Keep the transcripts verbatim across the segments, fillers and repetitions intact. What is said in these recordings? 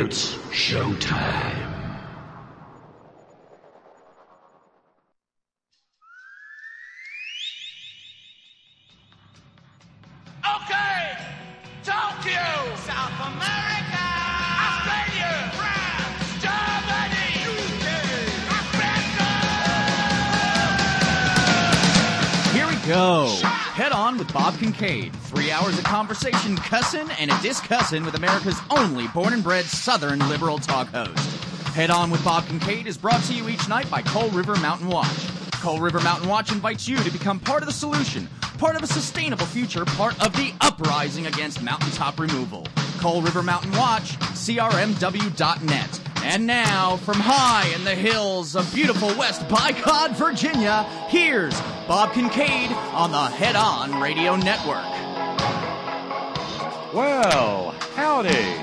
It's showtime. Okay! Tokyo! South America! Australia! France! Germany! U K! America! Here we go. Head On with Bob Kincaid. Three hours of conversation, cussin' and a discussin' with America's only born and bred Southern liberal talk host. Head On with Bob Kincaid is brought to you each night by Coal River Mountain Watch. Coal River Mountain Watch invites you to become part of the solution, part of a sustainable future, part of the uprising against mountaintop removal. Coal River Mountain Watch, C R M W dot net. And now, from high in the hills of beautiful West Bicod, Virginia, here's Bob Kincaid on the Head On Radio Network. Well, howdy.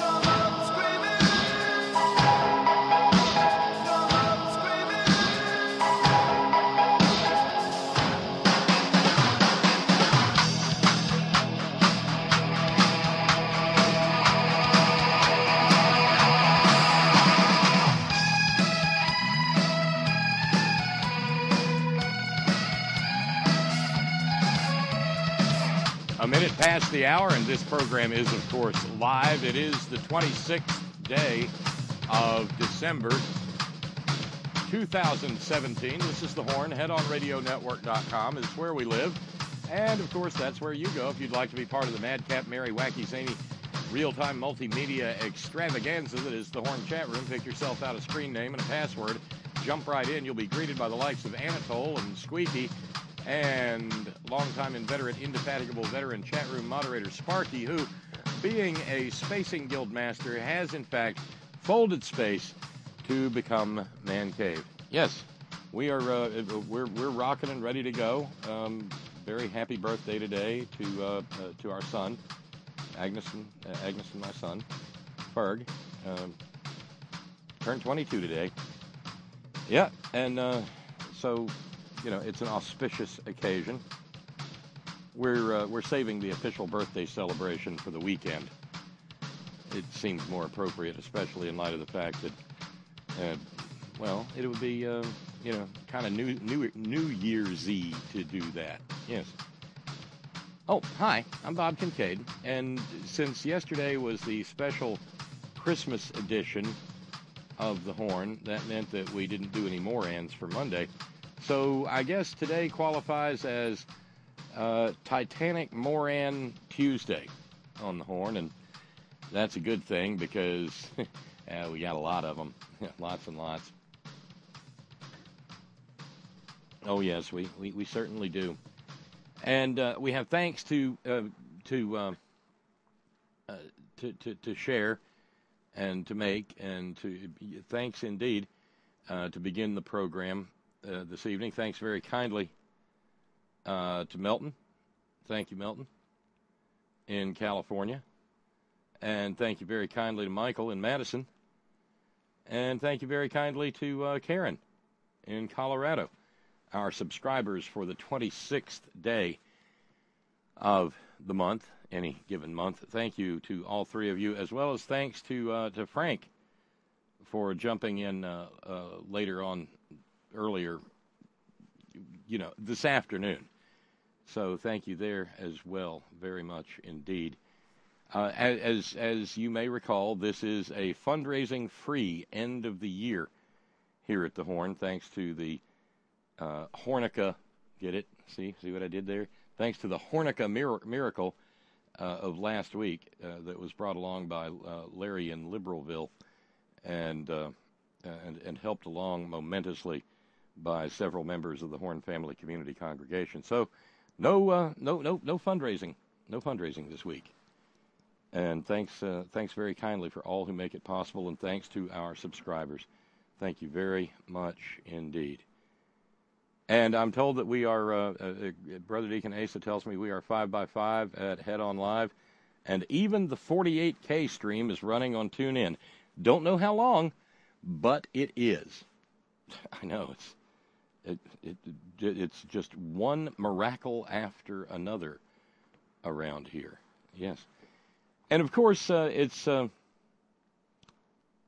A minute past the hour, and this program is, of course, live. It is the twenty-sixth day of December, two thousand seventeen. This is The Horn. head on radio network dot com is where we live. And, of course, that's where you go if you'd like to be part of the Madcap, Merry, Wacky, Zany, real-time multimedia extravaganza that is The Horn chat room. Pick yourself out a screen name and a password. Jump right in. You'll be greeted by the likes of Anatole and Squeaky, and longtime inveterate, indefatigable veteran chat room moderator Sparky, who, being a Spacing Guild master, has in fact folded space to become Man Cave. Yes, we are uh, we're we're rocking and ready to go. Um, very happy birthday today to uh, uh, to our son, Agnes and uh, Agnes and my son, Ferg. Um, turned twenty-two today. Yeah, and uh, so. You know, it's an auspicious occasion. We're uh, we're saving the official birthday celebration for the weekend. It seems more appropriate, especially in light of the fact that, uh, well, it would be uh, you know kind of new new New Year's-y to do that. Yes. Oh, hi, I'm Bob Kincaid, and since yesterday was the special Christmas edition of The Horn, that meant that we didn't do any more ads for Monday. So I guess today qualifies as uh, Titanic Moran Tuesday on The Horn, and that's a good thing because uh, we got a lot of them, lots and lots. Oh yes, we we, we certainly do, and uh, we have thanks to uh, to, uh, uh, to to to share and to make and to thanks indeed uh, to begin the program. Uh, this evening. Thanks very kindly uh, to Melton. Thank you, Melton, in California. And thank you very kindly to Michael in Madison. And thank you very kindly to uh, Karen in Colorado, our subscribers for the twenty-sixth day of the month, any given month. Thank you to all three of you, as well as thanks to uh, to Frank for jumping in uh, uh, later on earlier, you know, this afternoon. So thank you there as well, very much indeed. Uh, as as you may recall, this is a fundraising free end of the year here at the Horn, thanks to the uh, Hornica. Get it? See, see what I did there? Thanks to the Hornica mir- miracle uh, of last week uh, that was brought along by uh, Larry in Liberalville, and uh, and and helped along momentously by several members of the Horn Family Community Congregation. So, no, uh, no, no, no fundraising, no fundraising this week. And thanks, uh, thanks very kindly for all who make it possible, and thanks to our subscribers. Thank you very much indeed. And I'm told that we are, uh, uh, Brother Deacon Asa tells me we are five by five at Head On Live, and even the forty-eight K stream is running on TuneIn. Don't know how long, but it is. I know, it's it, it, it it's just one miracle after another around here. Yes. And of course, uh, it's uh,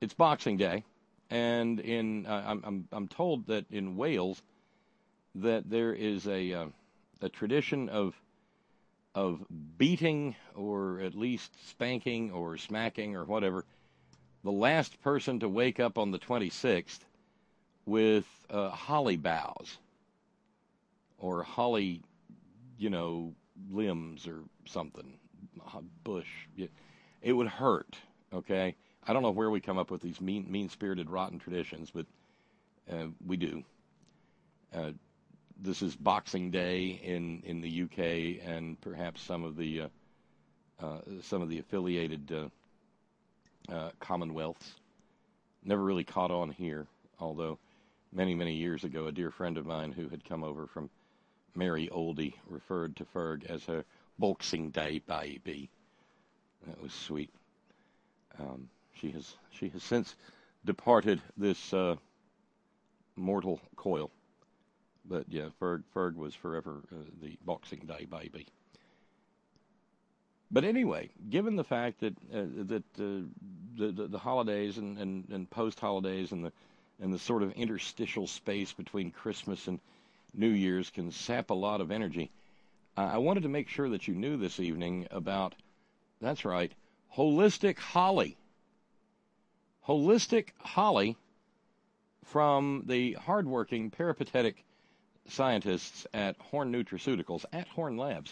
it's Boxing Day, and in uh, I'm, I'm I'm told that in Wales that there is a uh, a tradition of of beating or at least spanking or smacking or whatever the last person to wake up on the twenty-sixth with uh, holly boughs or holly, you know, limbs or something, bush. It would hurt, okay? I don't know where we come up with these mean, mean-spirited, rotten traditions, but uh, we do. Uh, this is Boxing Day in, in the U K and perhaps some of the uh, uh, some of the affiliated uh, uh, commonwealths. Never really caught on here, although many, many years ago, a dear friend of mine who had come over from Merry Oldie referred to Ferg as her Boxing Day baby. That was sweet. Um, she has she has since departed this uh, mortal coil. But yeah, Ferg Ferg was forever uh, the Boxing Day baby. But anyway, given the fact that uh, that uh, the, the the holidays and, and, and post holidays and the and the sort of interstitial space between Christmas and New Year's can sap a lot of energy, uh, I wanted to make sure that you knew this evening about, that's right, Holistic Holly. Holistic Holly from the hardworking peripatetic scientists at Horn Nutraceuticals, at Horn Labs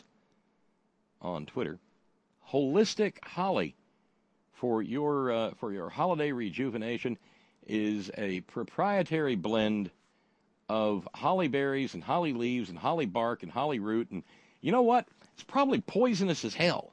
on Twitter. Holistic Holly for your uh, for your holiday rejuvenation is a proprietary blend of holly berries and holly leaves and holly bark and holly root, and you know what? It's probably poisonous as hell.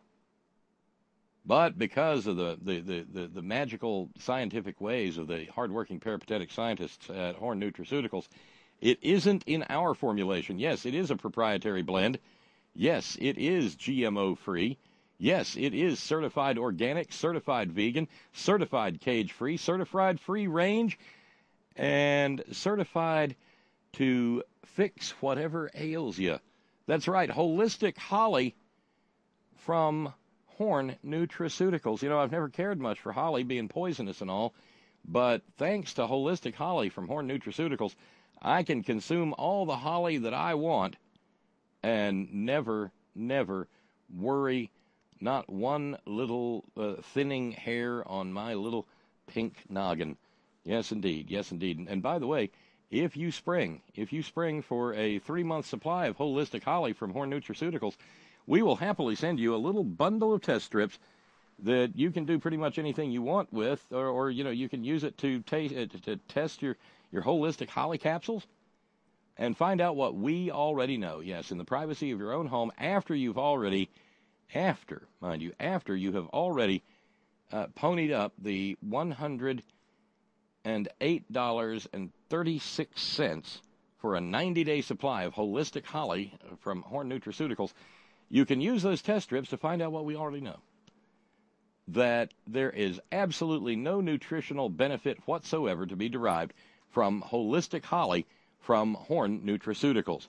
But because of the, the, the, the, the magical scientific ways of the hardworking peripatetic scientists at Horn Nutraceuticals, it isn't in our formulation. Yes, it is a proprietary blend. Yes, it is G M O-free. Yes, it is certified organic, certified vegan, certified cage-free, certified free-range, and certified to fix whatever ails you. That's right, Holistic Holly from Horn Nutraceuticals. You know, I've never cared much for holly being poisonous and all, but thanks to Holistic Holly from Horn Nutraceuticals, I can consume all the holly that I want and never, never worry not one little uh, thinning hair on my little pink noggin. Yes, indeed. Yes, indeed. And, and by the way, if you spring, if you spring for a three-month supply of Holistic Holly from Horn Nutraceuticals, we will happily send you a little bundle of test strips that you can do pretty much anything you want with, or, or you know, you can use it to, taste, uh, to test your, your Holistic Holly capsules and find out what we already know. Yes, in the privacy of your own home, after you've already, after, mind you, after you have already uh, ponied up the one hundred eight dollars and thirty-six cents for a ninety-day supply of Holistic Holly from Horn Nutraceuticals. You can use those test strips to find out what we already know. That there is absolutely no nutritional benefit whatsoever to be derived from Holistic Holly from Horn Nutraceuticals.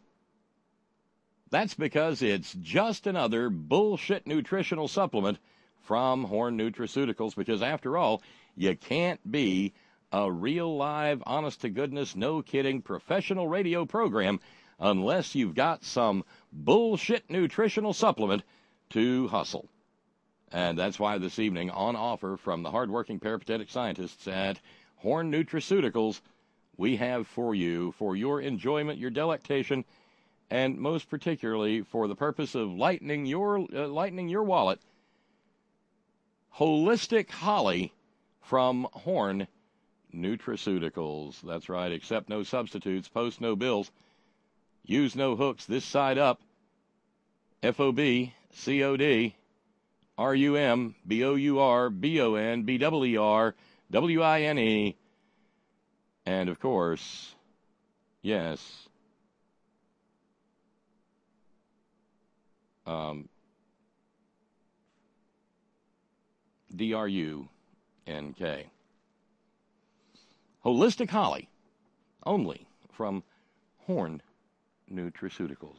That's because it's just another bullshit nutritional supplement from Horn Nutraceuticals, because after all, you can't be a real live, honest-to-goodness, no-kidding professional radio program unless you've got some bullshit nutritional supplement to hustle. And that's why this evening, on offer from the hardworking peripatetic scientists at Horn Nutraceuticals, we have for you, for your enjoyment, your delectation, and most particularly for the purpose of lightening your, uh, lightening your wallet, Holistic Holly from Horn Nutraceuticals. That's right, accept no substitutes, post no bills, use no hooks this side up. F O B C O D R U M B O U R B O N B E E R W I N E. And of course, yes, um, D R U N K. Holistic Holly, only from Horn Nutraceuticals.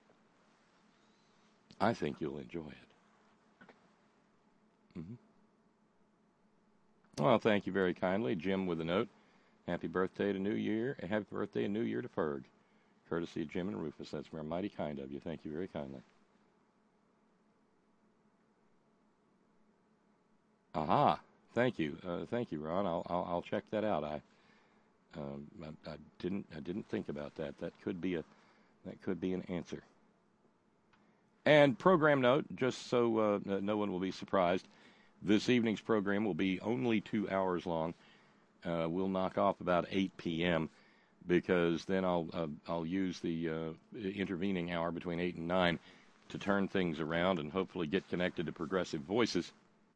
I think you'll enjoy it. Mm-hmm. Well, thank you very kindly. Jim with a note. Happy birthday to New Year. Happy birthday and New Year to Ferg. Courtesy of Jim and Rufus. That's very mighty kind of you. Thank you very kindly. Aha. Thank you. Uh, thank you, Ron. I'll, I'll I'll check that out. I um I, I didn't I didn't think about that. That could be a that could be an answer. And program note, just so uh, no one will be surprised, this evening's program will be only two hours long. Uh, we'll knock off about eight p.m. because then I'll uh, I'll use the uh, intervening hour between eight and nine to turn things around and hopefully get connected to Progressive Voices.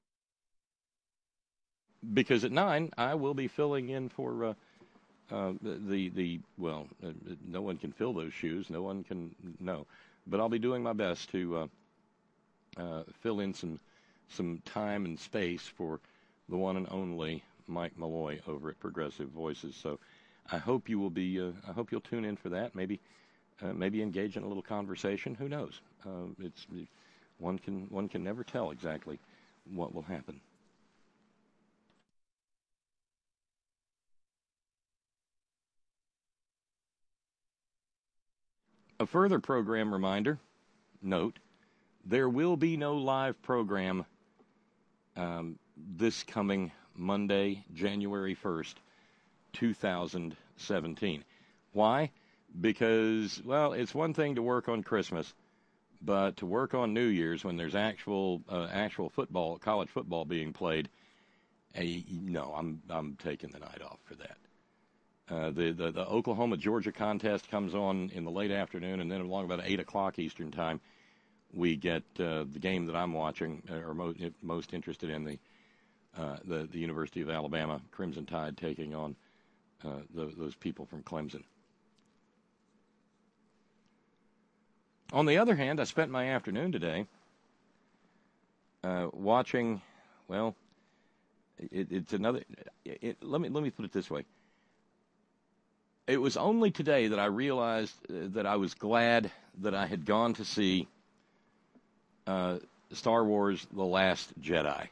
Because at nine, I will be filling in for uh, uh, the, the, well, uh, no one can fill those shoes. No one can, no. But I'll be doing my best to uh, uh, fill in some some time and space for the one and only Mike Malloy over at Progressive Voices. So I hope you will be, uh, I hope you'll tune in for that. Maybe uh, maybe engage in a little conversation. Who knows? Uh, it's one can one can never tell exactly what will happen. A further program reminder, note, there will be no live program um, this coming Monday, January first, two thousand seventeen. Why? Because, well, it's one thing to work on Christmas, but to work on New Year's when there's actual uh, actual football, college football being played, uh, no, I'm I'm taking the night off for that. Uh, the, the, the Oklahoma-Georgia contest comes on in the late afternoon, and then along about eight o'clock Eastern time, we get uh, the game that I'm watching, or mo- most interested in, the, uh, the the University of Alabama Crimson Tide taking on uh, the, those people from Clemson. On the other hand, I spent my afternoon today uh, watching, well, it, it's another, it, let me let me put it this way. It was only today that I realized that I was glad that I had gone to see uh, Star Wars: The Last Jedi,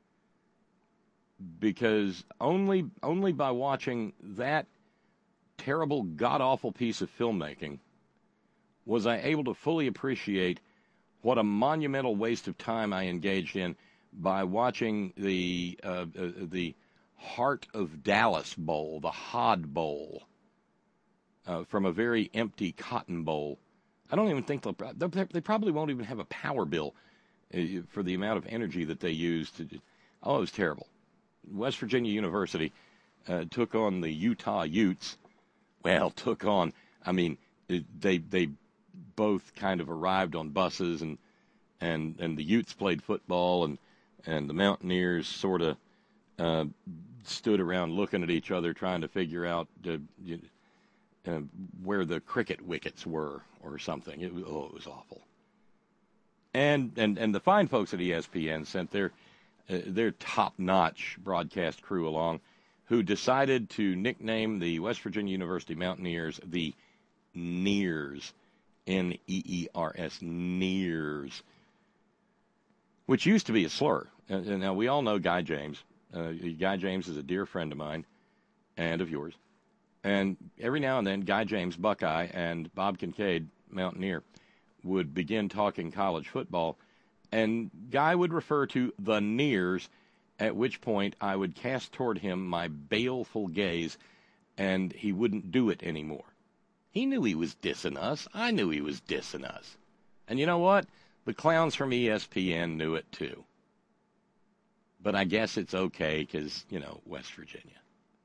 because only only by watching that terrible, god-awful piece of filmmaking was I able to fully appreciate what a monumental waste of time I engaged in by watching the uh, uh, the Heart of Dallas Bowl, the Hod Bowl. Uh, from a very empty cotton bowl. I don't even think they'll, they probably won't even have a power bill uh, for the amount of energy that they use to. Oh, it was terrible. West Virginia University uh, took on the Utah Utes. Well, took on. I mean, they they both kind of arrived on buses, and and and the Utes played football, and and the Mountaineers sort of uh, stood around looking at each other, trying to figure out. Uh, you, Uh, where the cricket wickets were or something. It was, oh, it was awful. And and and the fine folks at E S P N sent their uh, their top-notch broadcast crew along, who decided to nickname the West Virginia University Mountaineers the Neers, N E E R S, Neers, which used to be a slur. Uh, now, we all know Guy James. Uh, Guy James is a dear friend of mine and of yours. And every now and then, Guy James, Buckeye, and Bob Kincaid, Mountaineer, would begin talking college football, and Guy would refer to the Neers, at which point I would cast toward him my baleful gaze, and he wouldn't do it anymore. He knew he was dissing us. I knew he was dissing us. And you know what? The clowns from E S P N knew it too. But I guess it's okay because, you know, West Virginia.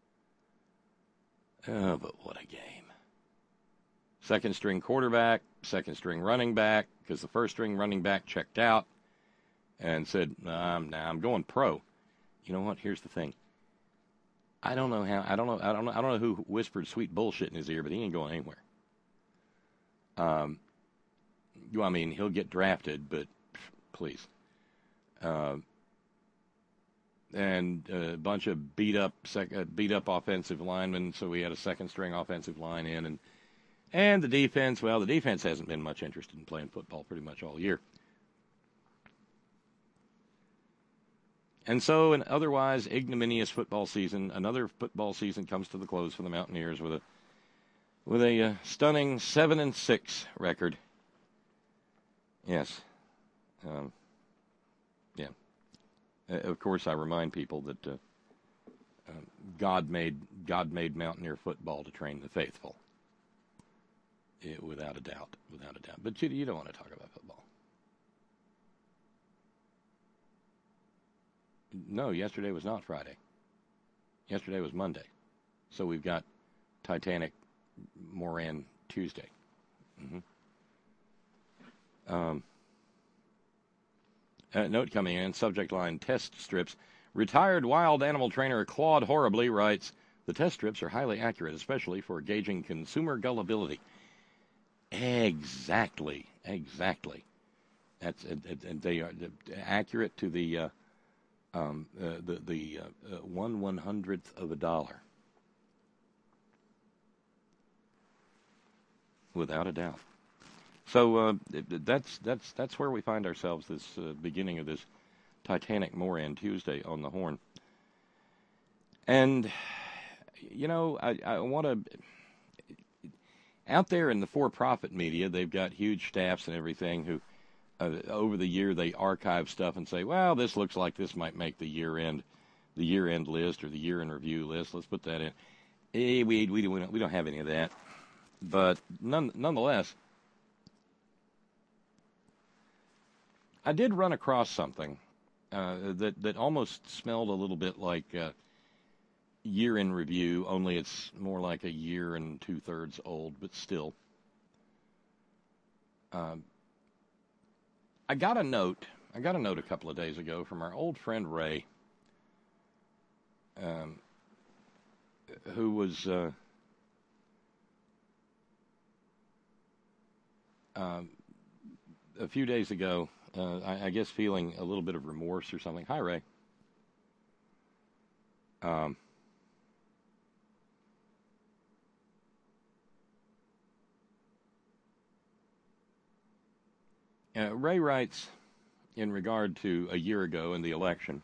Oh, but what a game. Second string quarterback, second string running back, because the first string running back checked out and said, um, nah, I'm going pro. You know what? Here's the thing. I don't know how, I don't know, I don't know, I don't know who whispered sweet bullshit in his ear, but he ain't going anywhere. Um, you, I mean, he'll get drafted, but please. Uh, and a bunch of beat up, sec, uh, beat up offensive linemen. So we had a second string offensive line in, and and the defense. Well, the defense hasn't been much interested in playing football pretty much all year. And so an otherwise ignominious football season, another football season comes to the close for the Mountaineers with a with a uh, stunning seven and six record. Yes. Um, yeah. Uh, of course, I remind people that uh, uh, God made God made Mountaineer football to train the faithful. It, without a doubt, without a doubt. But you, you don't want to talk about football. No, yesterday was not Friday. Yesterday was Monday. So we've got Titanic Moran Tuesday. Mm-hmm. Um, a note coming in, subject line, test strips. Retired wild animal trainer Claude Horribly writes, the test strips are highly accurate, especially for gauging consumer gullibility. Exactly, exactly. That's and they are accurate to the uh, um, uh, the the uh, uh, one one hundredth of a dollar, without a doubt. So uh, that's that's that's where we find ourselves this uh, beginning of this Titanic Moran Tuesday on the Horn. And you know, I, I want to. Out there in the for-profit media, they've got huge staffs and everything who, uh, over the year, they archive stuff and say, well, this looks like this might make the year-end the year-end list or the year-in review list. Let's put that in. Eh, we, we, don't, we don't have any of that. But none, nonetheless, I did run across something uh, that, that almost smelled a little bit like uh, year in review, only it's more like a year and two-thirds old, but still. Um, I got a note. I got a note a couple of days ago from our old friend Ray, um, who was uh, um, a few days ago, uh, I, I guess feeling a little bit of remorse or something. Hi, Ray. Um, Uh, Ray writes, in regard to a year ago in the election,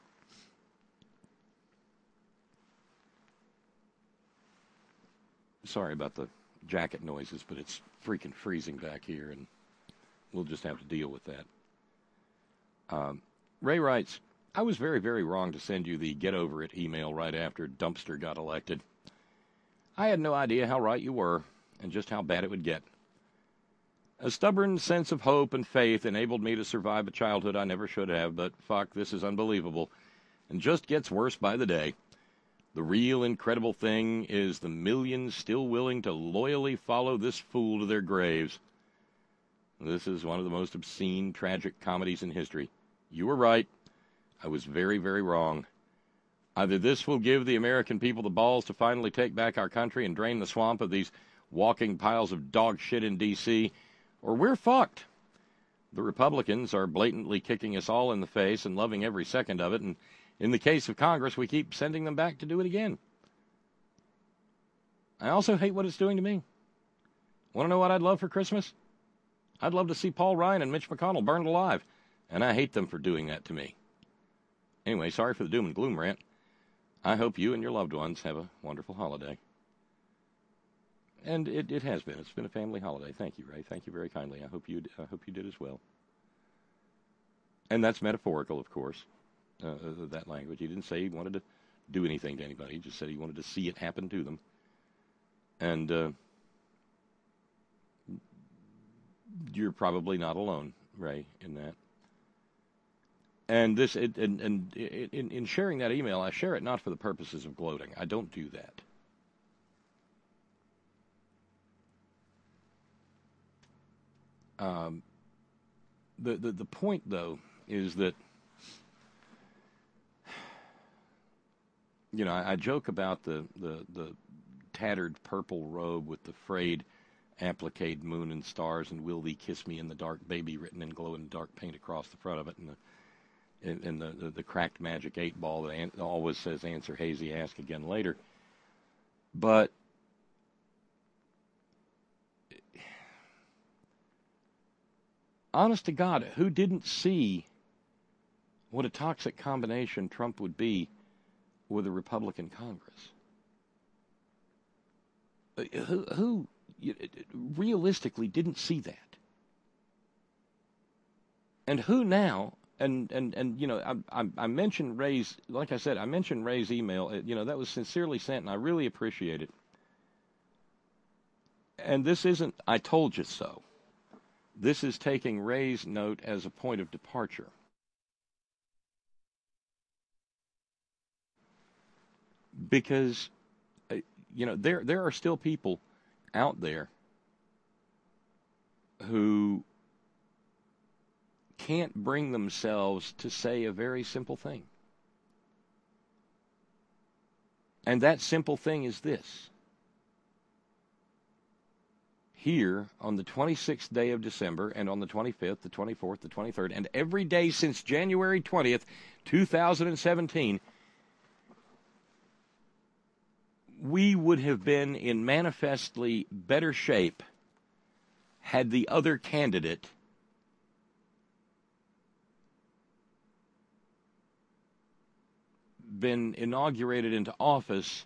sorry about the jacket noises, but it's freaking freezing back here, and we'll just have to deal with that. Um, Ray writes, I was very, very wrong to send you the get over it email right after Dumpster got elected. I had no idea how right you were and just how bad it would get. A stubborn sense of hope and faith enabled me to survive a childhood I never should have, but fuck, this is unbelievable, and just gets worse by the day. The real incredible thing is the millions still willing to loyally follow this fool to their graves. This is one of the most obscene, tragic comedies in history. You were right. I was very, very wrong. Either this will give the American people the balls to finally take back our country and drain the swamp of these walking piles of dog shit in D C, or we're fucked. The Republicans are blatantly kicking us all in the face and loving every second of it, and in the case of Congress, we keep sending them back to do it again. I also hate what it's doing to me. Want to know what I'd love for Christmas? I'd love to see Paul Ryan and Mitch McConnell burned alive, and I hate them for doing that to me. Anyway, sorry for the doom and gloom rant. I hope you and your loved ones have a wonderful holiday. And it, it has been. It's been a family holiday. Thank you, Ray. Thank you very kindly. I hope you I hope you did as well. And that's metaphorical, of course, uh, that language. He didn't say he wanted to do anything to anybody. He just said he wanted to see it happen to them. And uh, you're probably not alone, Ray, in that. And this, it, and, and in, in sharing that email, I share it not for the purposes of gloating. I don't do that. Um, the, the the point, though, is that, you know, I, I joke about the, the, the tattered purple robe with the frayed appliqued moon and stars and will thee kiss me in the dark baby written in glow-in-the-dark paint across the front of it, and the, and, and the, the, the cracked magic eight ball that an, always says answer hazy, ask again later. But honest to God, who didn't see what a toxic combination Trump would be with a Republican Congress. Who, who realistically didn't see that? And who now, and, and, and you know, I, I, I mentioned Ray's, like I said, I mentioned Ray's email. You know, that was sincerely sent, and I really appreciate it. And this isn't, I told you so. This is taking Ray's note as a point of departure. Because, uh, you know, there there are still people out there who can't bring themselves to say a very simple thing. And that simple thing is this. Here, on the twenty-sixth day of December, and on the twenty-fifth, the twenty-fourth, the twenty-third, and every day since January twentieth, two thousand seventeen, we would have been in manifestly better shape had the other candidate been inaugurated into office,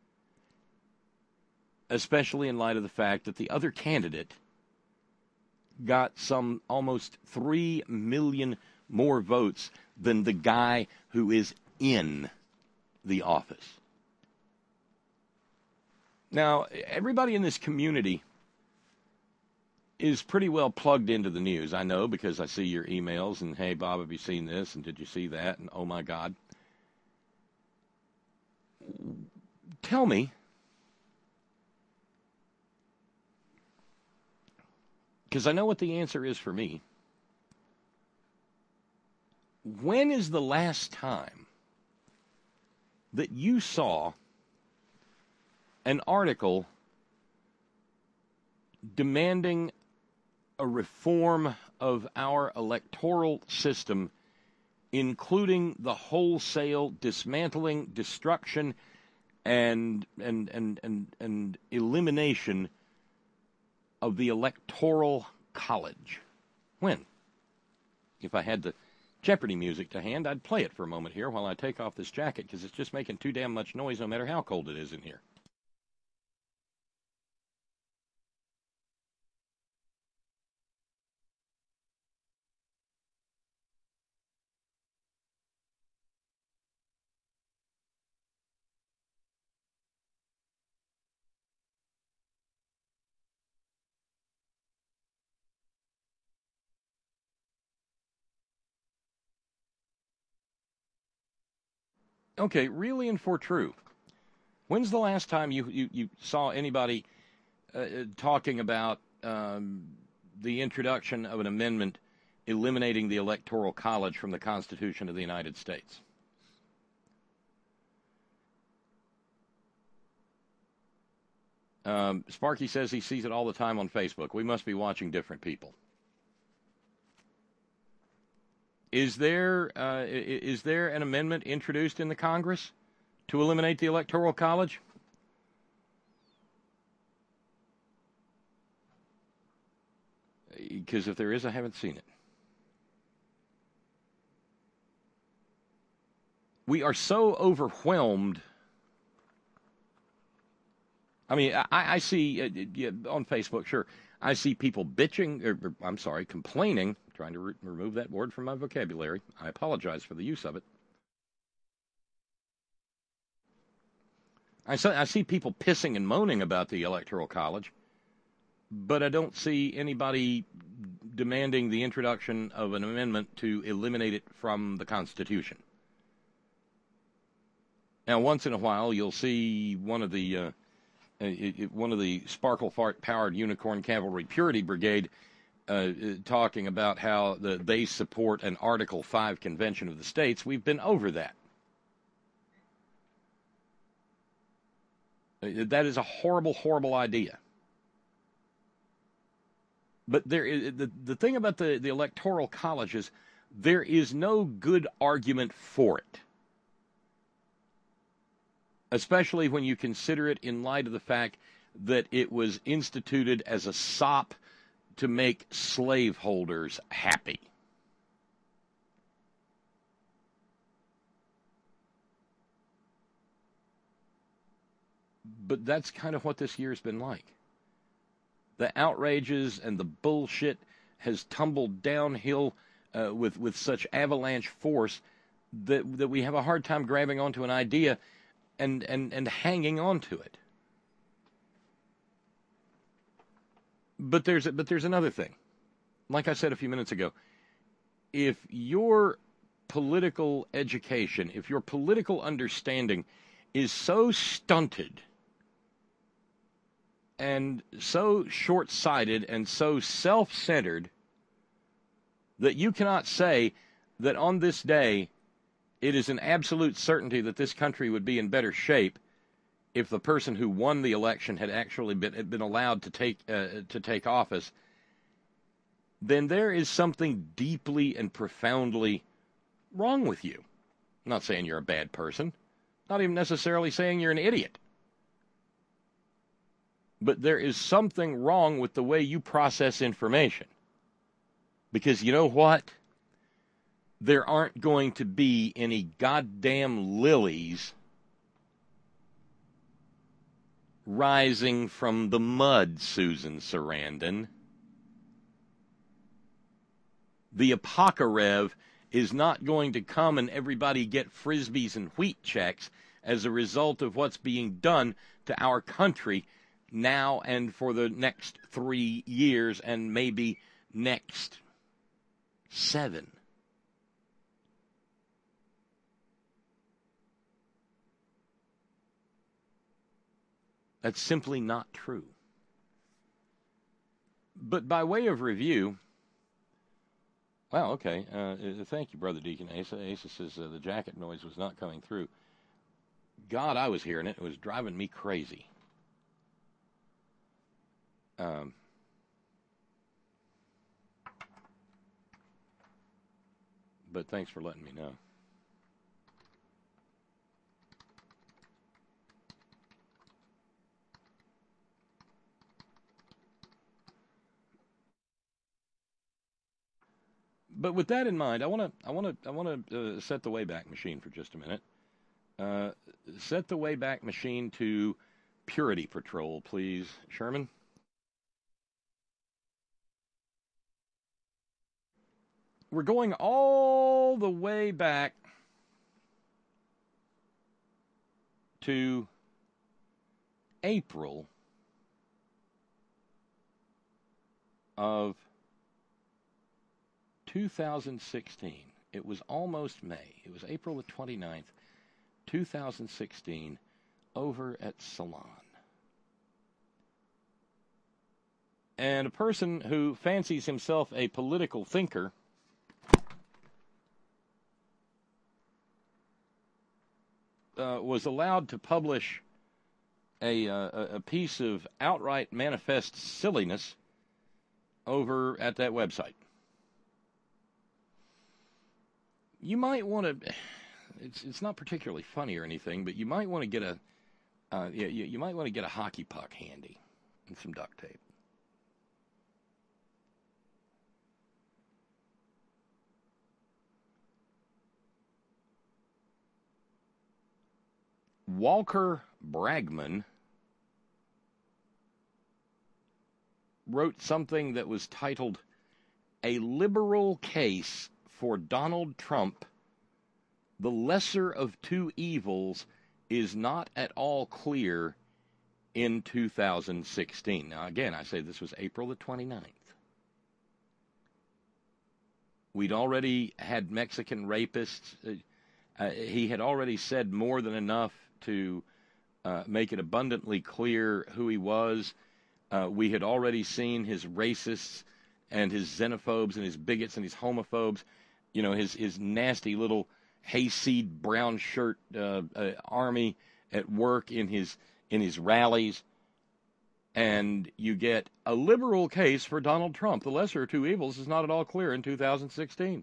especially in light of the fact that the other candidate got some almost three million more votes than the guy who is in the office. Now, everybody in this community is pretty well plugged into the news. I know, because I see your emails and, hey, Bob, have you seen this? And did you see that? And, oh, my God. Tell me, because I know what the answer is for me, when is the last time that you saw an article demanding a reform of our electoral system, including the wholesale dismantling, destruction, and and and and, and elimination of the Electoral College? When? If I had the Jeopardy music to hand, I'd play it for a moment here while I take off this jacket, because it's just making too damn much noise no matter how cold it is in here. Okay, really and for true. When's the last time you, you, you saw anybody uh, talking about um, the introduction of an amendment eliminating the Electoral College from the Constitution of the United States? Um, Sparky says he sees it all the time on Facebook. We must be watching different people. Is there uh, is there an amendment introduced in the Congress to eliminate the Electoral College? Because if there is, I haven't seen it. We are so overwhelmed. I mean, I, I see uh, yeah, on Facebook, sure, I see people bitching, or, or I'm sorry, complaining, trying to re- remove that word from my vocabulary. I apologize for the use of it. I, I see people pissing and moaning about the Electoral College, but I don't see anybody demanding the introduction of an amendment to eliminate it from the Constitution. Now, once in a while, you'll see one of the uh, it, it, one of the sparkle-powered Unicorn Cavalry Purity Brigade uh, talking about how the, they support an Article five Convention of the States. We've been over that. That is a horrible, horrible idea. But there is, the, the thing about the, the Electoral College is there is no good argument for it, especially when you consider it in light of the fact that it was instituted as a sop to make slaveholders happy. but that's kind of what this year's been like. The outrages and the bullshit has tumbled downhill uh, with with such avalanche force that that we have a hard time grabbing onto an idea and and and hanging on to it. But there's but there's another thing. Like I said a few minutes ago, if your political education, if your political understanding is so stunted and so short-sighted and so self-centered that you cannot say that on this day it is an absolute certainty that this country would be in better shape if the person who won the election had actually been, had been allowed to take uh, to take office, then there is something deeply and profoundly wrong with you. I'm not saying you're a bad person, not even necessarily saying you're an idiot. But there is something wrong with the way you process information. Because you know what? There aren't going to be any goddamn lilies rising from the mud, Susan Sarandon. The Apocarev is not going to come and everybody get frisbees and wheat checks as a result of what's being done to our country now and for the next three years and maybe next seven. That's simply not true. But by way of review, well, okay, uh, thank you, Brother Deacon Asa. Asa says uh, the jacket noise was not coming through. God, I was hearing it. It was driving me crazy. Um, but thanks for letting me know. But with that in mind, I want to I want to I want to uh, set the Wayback Machine for just a minute. Uh, set the Wayback Machine to Purity Patrol, please, Sherman. We're going all the way back to April of two thousand sixteen. It was almost May. It was April the twenty-ninth, two thousand sixteen, over at Salon. And a person who fancies himself a political thinker uh, was allowed to publish a, uh, a piece of outright manifest silliness over at that website. You might want to, it's it's not particularly funny or anything, but you might want to get a, uh, you, you might want to get a hockey puck handy and some duct tape. Walker Bragman wrote something that was titled, "A Liberal Case for Donald Trump, the Lesser of Two Evils, is Not at All Clear in two thousand sixteen." Now, again, I say this was April the twenty-ninth. We'd already had Mexican rapists. Uh, uh, he had already said more than enough to uh, make it abundantly clear who he was. Uh, we had already seen his racists and his xenophobes and his bigots and his homophobes, you know, his, his nasty little hayseed brown shirt uh, uh, army at work in his in his rallies. And you get a liberal case for Donald Trump. The lesser of two evils is not at all clear in two thousand sixteen.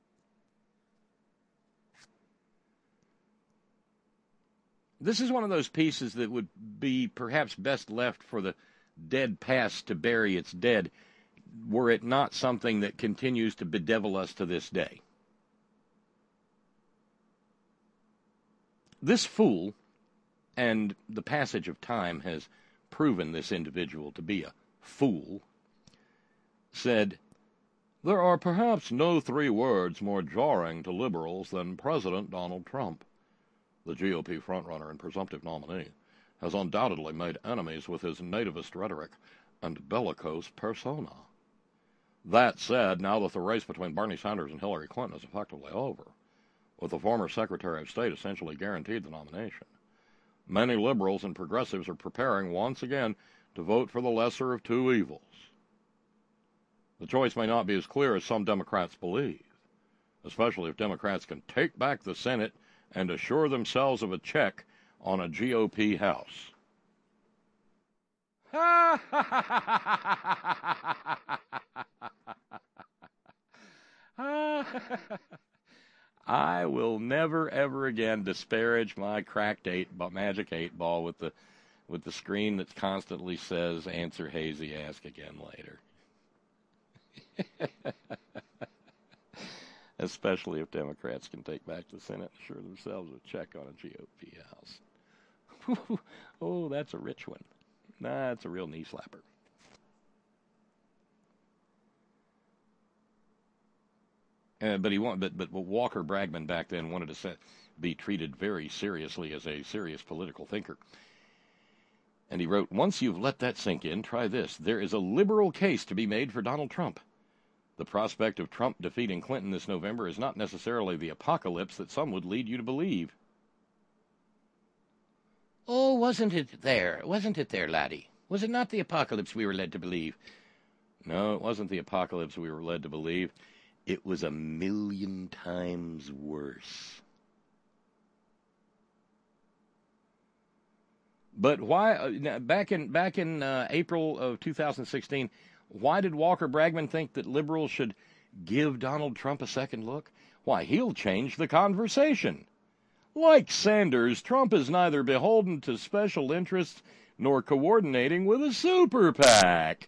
This is one of those pieces that would be perhaps best left for the dead past to bury its dead, were it not something that continues to bedevil us to this day. This fool and the passage of time has proven this individual to be a fool, said, "There are perhaps no three words more jarring to liberals than President Donald Trump. The G O P frontrunner and presumptive nominee has undoubtedly made enemies with his nativist rhetoric and bellicose persona. That said, now that the race between Bernie Sanders and Hillary Clinton is effectively over, with the former Secretary of State essentially guaranteed the nomination, many liberals and progressives are preparing once again to vote for the lesser of two evils. The choice may not be as clear as some Democrats believe, especially if Democrats can take back the Senate and assure themselves of a check on a G O P House." I will never ever again disparage my cracked eight ball, magic eight ball with the with the screen that constantly says "Answer hazy, ask again later." Especially if Democrats can take back the Senate and assure themselves a check on a G O P House. Oh, that's a rich one. Nah, that's a real knee slapper. Uh, but he want, but but Walker Bragman back then wanted to set, be treated very seriously as a serious political thinker. And he wrote, "Once you've let that sink in, try this. There is a liberal case to be made for Donald Trump. The prospect of Trump defeating Clinton this November is not necessarily the apocalypse that some would lead you to believe." "Oh, wasn't it there? Wasn't it there, laddie? Was it not the apocalypse we were led to believe?" "No, it wasn't the apocalypse we were led to believe. It was a million times worse." But why, uh, back in back in uh, April of two thousand sixteen, why did Walker Bragman think that liberals should give Donald Trump a second look? Why, he'll change the conversation. Like Sanders, Trump is neither beholden to special interests nor coordinating with a super PAC.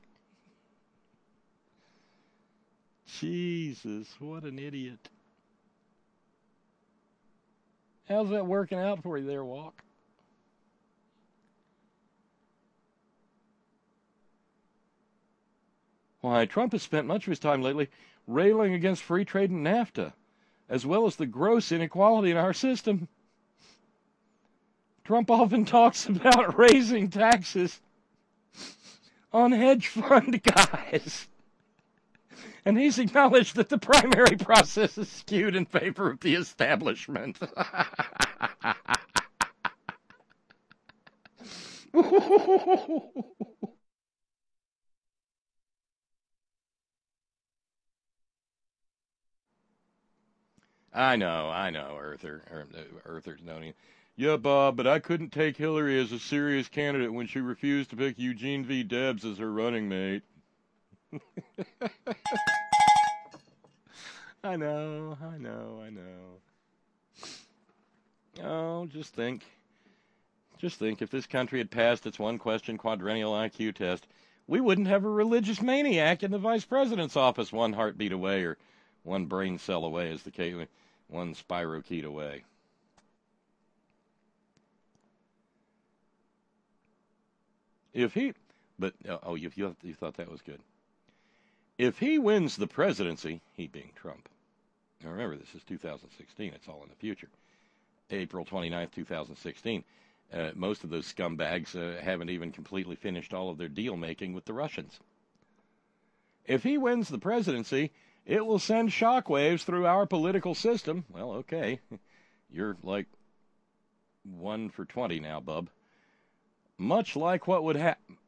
Jesus, what an idiot. How's that working out for you there, Walk? Why, Trump has spent much of his time lately railing against free trade and NAFTA, as well as the gross inequality in our system. Trump often talks about raising taxes on hedge fund guys. And he's acknowledged that the primary process is skewed in favor of the establishment. I know, I know, Earther. Earther's known. Yeah, Bob, but I couldn't take Hillary as a serious candidate when she refused to pick Eugene V. Debs as her running mate. I know, I know, I know. Oh, just think. Just think, if this country had passed its one-question quadrennial I Q test, we wouldn't have a religious maniac in the vice president's office one heartbeat away, or one brain cell away, as the case, one spirochete away. If he, but, oh, you, you, you thought that was good. If he wins the presidency, he being Trump. Now remember, this is two thousand sixteen, it's all in the future. April twenty-ninth, two thousand sixteen. Uh, most of those scumbags uh, haven't even completely finished all of their deal-making with the Russians. If he wins the presidency, it will send shockwaves through our political system. Well, okay. You're like one for twenty now, bub. Much like what would happen.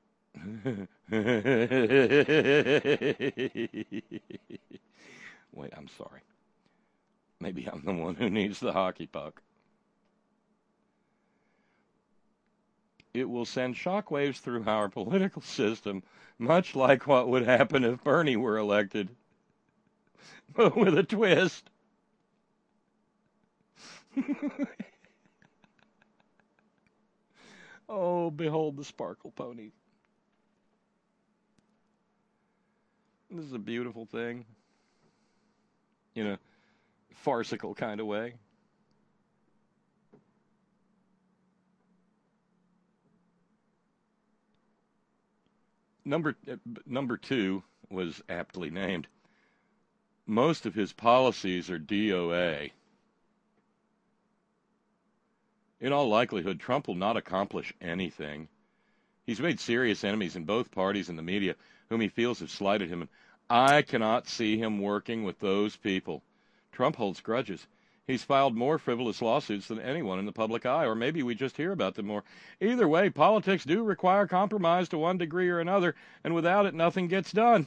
Wait, I'm sorry. Maybe I'm the one who needs the hockey puck. It will send shockwaves through our political system, much like what would happen if Bernie were elected. But with a twist. Oh, behold the sparkle ponies. This is a beautiful thing. In a farcical kind of way. number uh, number two was aptly named. Most of his policies are D O A. In all likelihood, Trump will not accomplish anything. He's made serious enemies in both parties and the media, whom he feels have slighted him, and I cannot see him working with those people. Trump holds grudges. He's filed more frivolous lawsuits than anyone in the public eye, or maybe we just hear about them more. Either way, politics do require compromise to one degree or another, and without it, nothing gets done.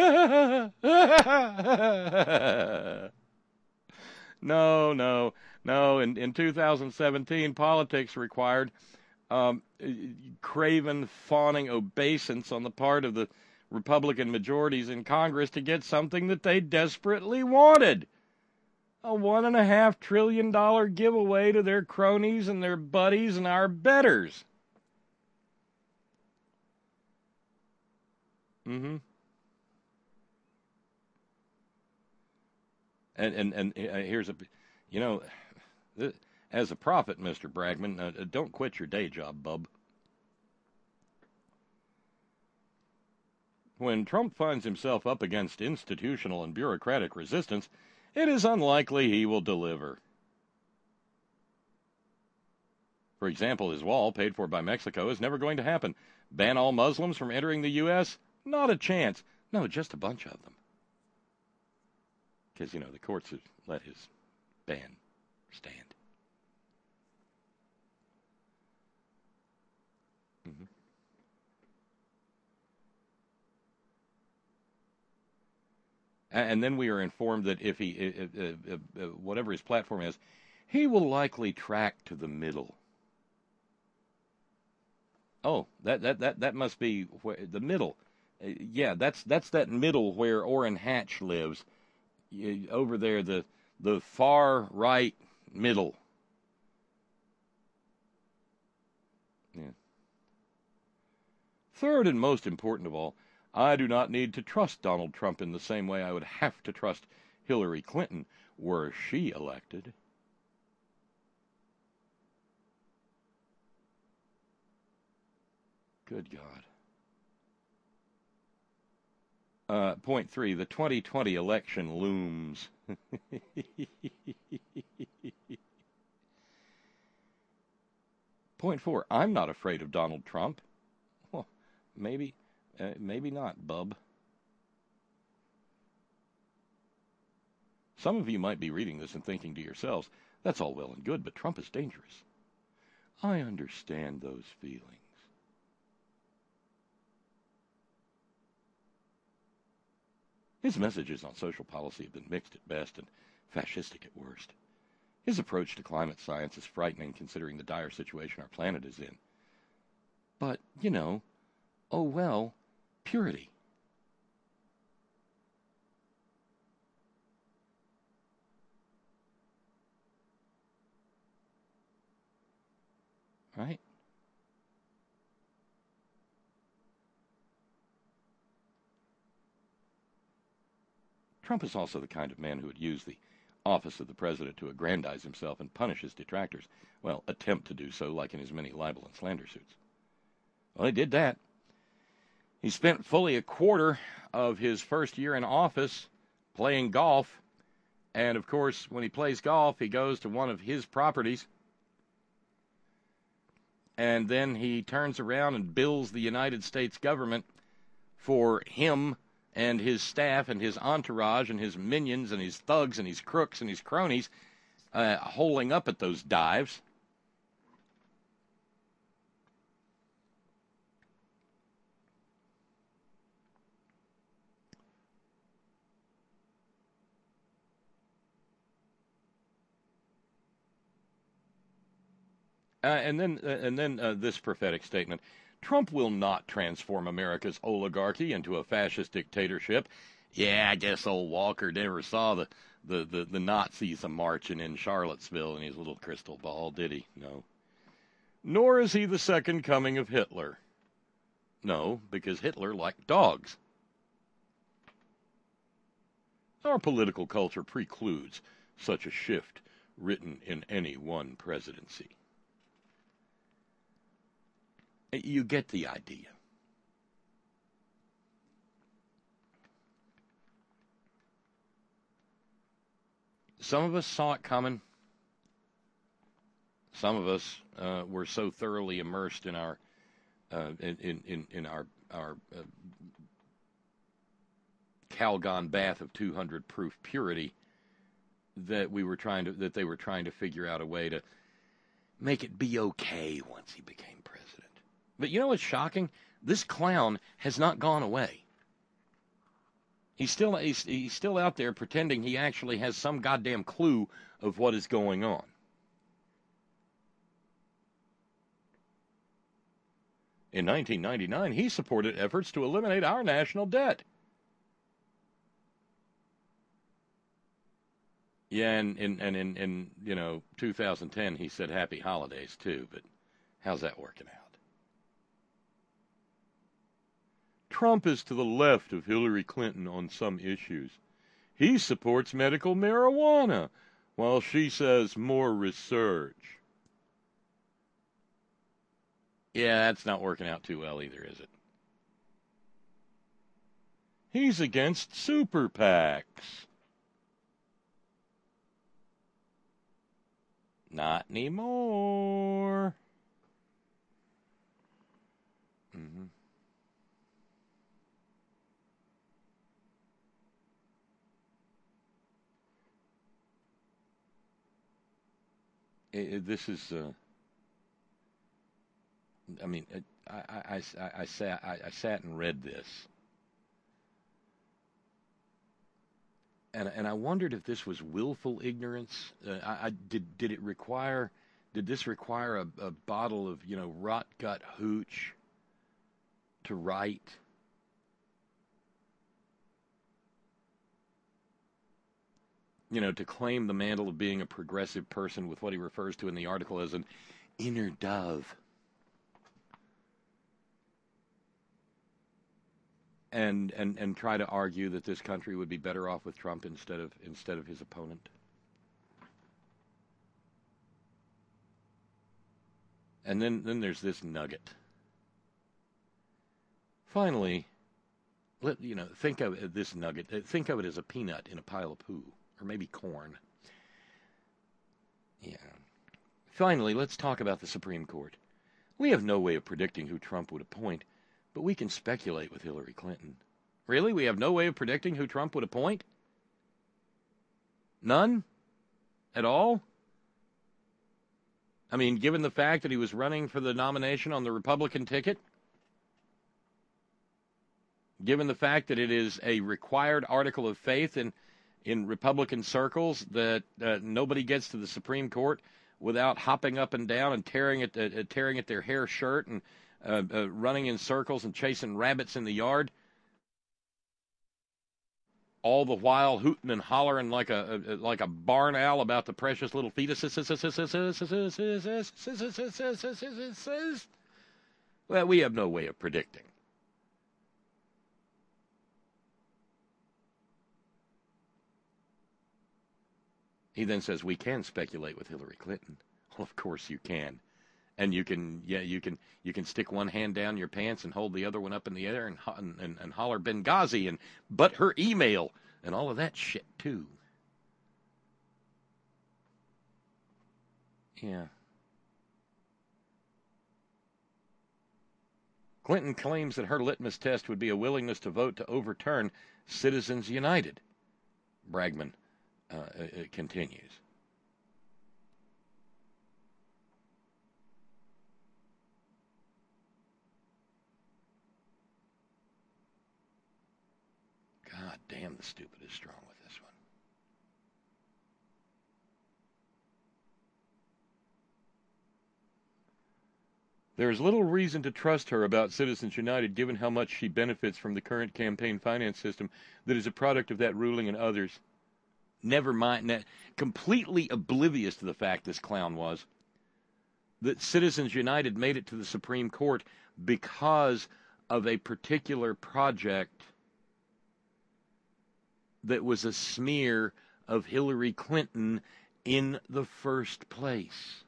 No, no, no. In, in two thousand seventeen, politics required um, craven, fawning obeisance on the part of the Republican majorities in Congress to get something that they desperately wanted. A one and a half trillion dollar giveaway to their cronies and their buddies and our betters. Mm-hmm. And, and, and here's a, you know, as a prophet, Mister Bragman, uh, don't quit your day job, bub. When Trump finds himself up against institutional and bureaucratic resistance, it is unlikely he will deliver. For example, his wall, paid for by Mexico, is never going to happen. Ban all Muslims from entering the U S? Not a chance. No, just a bunch of them. Because, you know, the courts have let his ban stand. Mm-hmm. And then we are informed that if he, if, if, if, whatever his platform is, he will likely track to the middle. Oh, that that that, that must be where, the middle. Uh, yeah, that's that's that middle where Orrin Hatch lives. You, over there, the the far right middle. Yeah. Third and most important of all, I do not need to trust Donald Trump in the same way I would have to trust Hillary Clinton were she elected. Good God. Uh, point three, the twenty twenty election looms. Point four, I'm not afraid of Donald Trump. Well, maybe, uh, maybe not, bub. Some of you might be reading this and thinking to yourselves, that's all well and good, but Trump is dangerous. I understand those feelings. His messages on social policy have been mixed at best and fascistic at worst. His approach to climate science is frightening considering the dire situation our planet is in. But, you know, oh well, purity. Right? Trump is also the kind of man who would use the office of the president to aggrandize himself and punish his detractors. Well, attempt to do so, like in his many libel and slander suits. Well, he did that. He spent fully a quarter of his first year in office playing golf. And, of course, when he plays golf, he goes to one of his properties. And then he turns around and bills the United States government for him and his staff and his entourage and his minions and his thugs and his crooks and his cronies uh, holing up at those dives. Uh, and then, uh, and then uh, this prophetic statement. Trump will not transform America's oligarchy into a fascist dictatorship. Yeah, I guess old Walker never saw the, the, the, the Nazis a-marching in Charlottesville in his little crystal ball, did he? No. Nor is he the second coming of Hitler. No, because Hitler liked dogs. Our political culture precludes such a shift written in any one presidency. You get the idea. Some of us saw it coming. Some of us uh, were so thoroughly immersed in our uh, in, in in our our uh, Calgon bath of two hundred proof purity that we were trying to that they were trying to figure out a way to make it be okay once he became president. But you know what's shocking? This clown has not gone away. He's still he's, he's still out there pretending he actually has some goddamn clue of what is going on. In nineteen ninety-nine, he supported efforts to eliminate our national debt. Yeah, and in and in, in you know two thousand ten, he said happy holidays too. But how's that working out? Trump is to the left of Hillary Clinton on some issues. He supports medical marijuana, while she says more research. Yeah, that's not working out too well either, is it? He's against super PACs. Not anymore. Mm-hmm. It, it, this is, uh, I mean, it, I, I, I, I, sat, I, I sat and read this. And, and I wondered if this was willful ignorance. Uh, I, I did. Did it require? Did this require a, a bottle of you know rot gut hooch to write? You know, to claim the mantle of being a progressive person with what he refers to in the article as an inner dove. And, and and try to argue that this country would be better off with Trump instead of instead of his opponent. And then, then there's this nugget. Finally, let you know, think of this nugget. Think of it as a peanut in a pile of poo, or maybe corn. Yeah. Finally, let's talk about the Supreme Court. We have no way of predicting who Trump would appoint, but we can speculate with Hillary Clinton. Really? We have no way of predicting who Trump would appoint? None? At all? I mean, given the fact that he was running for the nomination on the Republican ticket, given the fact that it is a required article of faith in, in Republican circles that uh, nobody gets to the Supreme Court without hopping up and down and tearing at, uh, tearing at their hair shirt and Uh, uh, running in circles and chasing rabbits in the yard, all the while hooting and hollering like a, a like a barn owl about the precious little fetuses. Well, we have no way of predicting. He then says we can speculate with Hillary Clinton. Well, of course you can. And you can, yeah, you can, you can stick one hand down your pants and hold the other one up in the air and and, and, and holler Benghazi and butt her email and all of that shit too. Yeah. Clinton claims that her litmus test would be a willingness to vote to overturn Citizens United. Bragman uh, it continues. God damn, the stupid is strong with this one. There is little reason to trust her about Citizens United, given how much she benefits from the current campaign finance system that is a product of that ruling and others. Never mind, that, completely oblivious to the fact this clown was, that Citizens United made it to the Supreme Court because of a particular project that was a smear of Hillary Clinton in the first place.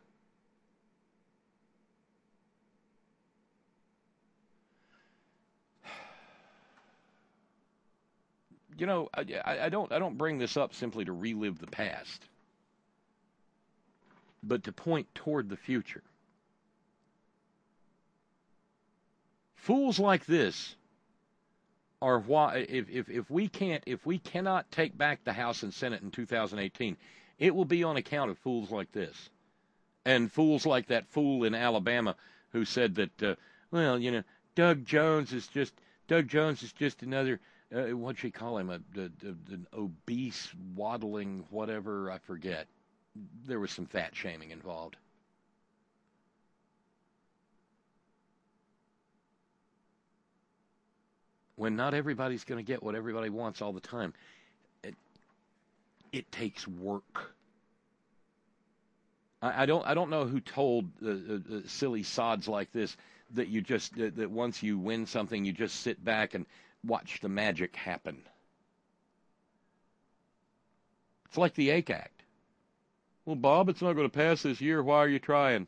you know, I, I don't I don't bring this up simply to relive the past, but to point toward the future. Fools like this are why, if, if, if we can't, if we cannot take back the House and Senate in two thousand eighteen, it will be on account of fools like this. And fools like that fool in Alabama who said that, uh, well, you know, Doug Jones is just, Doug Jones is just another, uh, what'd she call him, a, a, a, an obese, waddling, whatever, I forget. There was some fat shaming involved. When not everybody's going to get what everybody wants all the time. It, it takes work. I, I don't I don't know who told uh, uh, silly sods like this that you just uh, that once you win something you just sit back and watch the magic happen. It's like the A C A Act. Well, Bob, it's not going to pass this year. Why are you trying?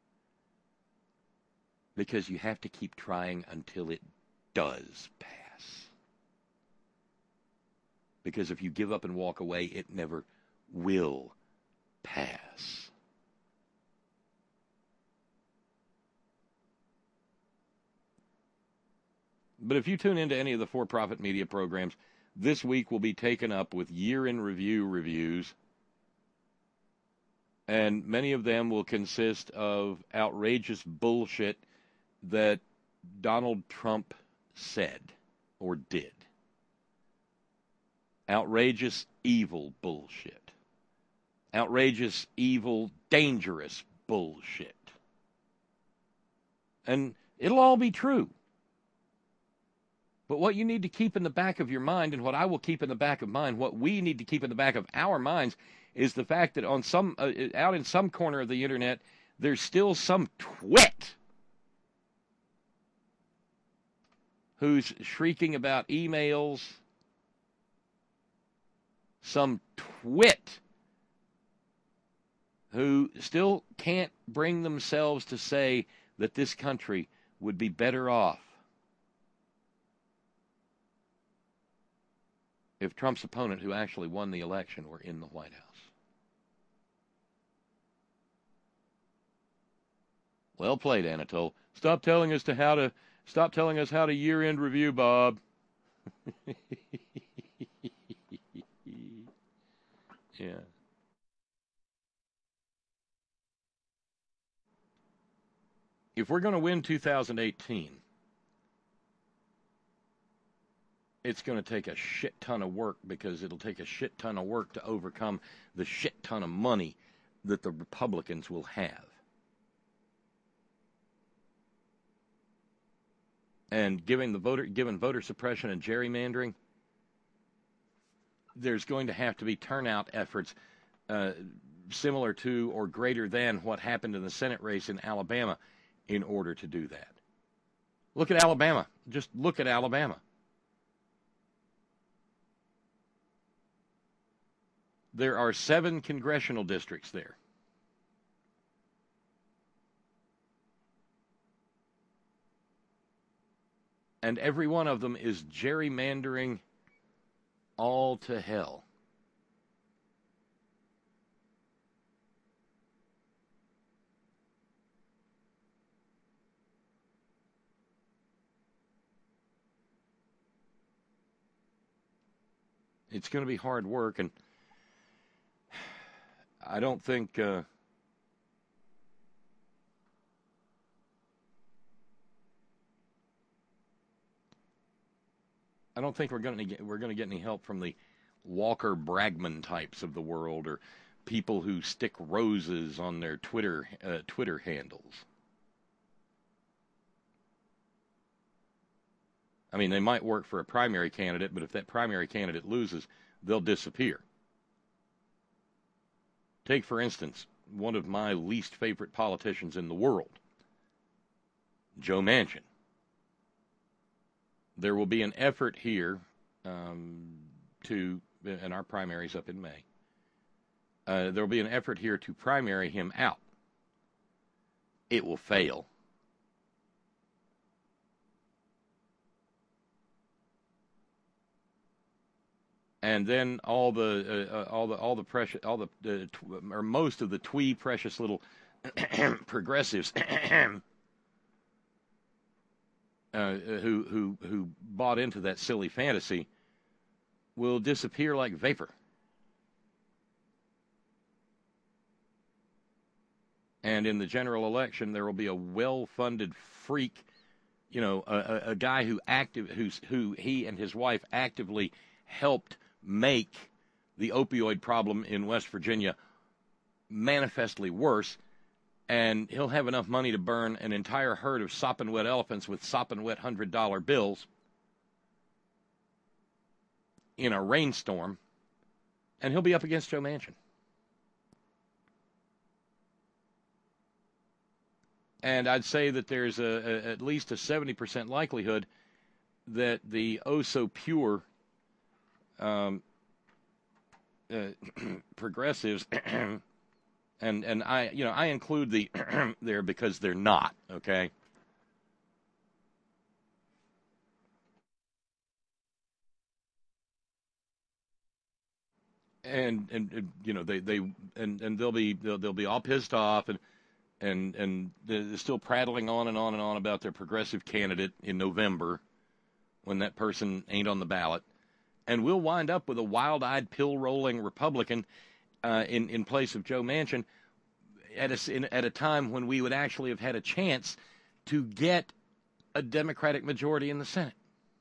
Because you have to keep trying until it does pass. Because if you give up and walk away, it never will pass. But if you tune into any of the for-profit media programs, this week will be taken up with year-in-review reviews, and many of them will consist of outrageous bullshit that Donald Trump said or did. Outrageous, evil bullshit. Outrageous, evil, dangerous bullshit. And it'll all be true. But what you need to keep in the back of your mind, and what I will keep in the back of mine, what we need to keep in the back of our minds, is the fact that on some uh, out in some corner of the internet, there's still some twit who's shrieking about emails, some twit who still can't bring themselves to say that this country would be better off if Trump's opponent, who actually won the election, were in the White House. Well played, Anatole. Stop telling us to how to stop telling us how to year-end review, Bob. Yeah. If we're going to win two thousand eighteen, it's going to take a shit ton of work, because it'll take a shit ton of work to overcome the shit ton of money that the Republicans will have. And given the voter, given voter suppression and gerrymandering, there's going to have to be turnout efforts uh, similar to or greater than what happened in the Senate race in Alabama in order to do that. Look at Alabama. Just look at Alabama. There are seven congressional districts there. And every one of them is gerrymandering all to hell. It's going to be hard work, and I don't think uh, I don't think we're going to get we're going to get any help from the Walker Bragman types of the world, or people who stick roses on their Twitter uh, Twitter handles. I mean, they might work for a primary candidate, but if that primary candidate loses, they'll disappear. Take, for instance, one of my least favorite politicians in the world, Joe Manchin. There will be an effort here um, to, and our primary's up in May, uh, there will be an effort here to primary him out. It will fail. and then all the uh, uh, all the all the precious all the, the tw- or most of the twee precious little progressives uh, who who who bought into that silly fantasy will disappear like vapor. And in the general election, there will be a well-funded freak, you know, a, a, a guy who active, who's who he and his wife actively helped make the opioid problem in West Virginia manifestly worse, and he'll have enough money to burn an entire herd of sopping wet elephants with sopping wet hundred dollar bills in a rainstorm, and he'll be up against Joe Manchin. And I'd say that there's a, a, at least a seventy percent likelihood that the oh-so-pure um, uh, progressives, and and I, you know, I include the there because they're not, okay? And, and, and you know, they, they and, and they'll be they'll, they'll be all pissed off, and and and they're still prattling on and on and on about their progressive candidate in November when that person ain't on the ballot. And we'll wind up with a wild-eyed, pill-rolling Republican uh, in, in place of Joe Manchin at a, in, at a time when we would actually have had a chance to get a Democratic majority in the Senate.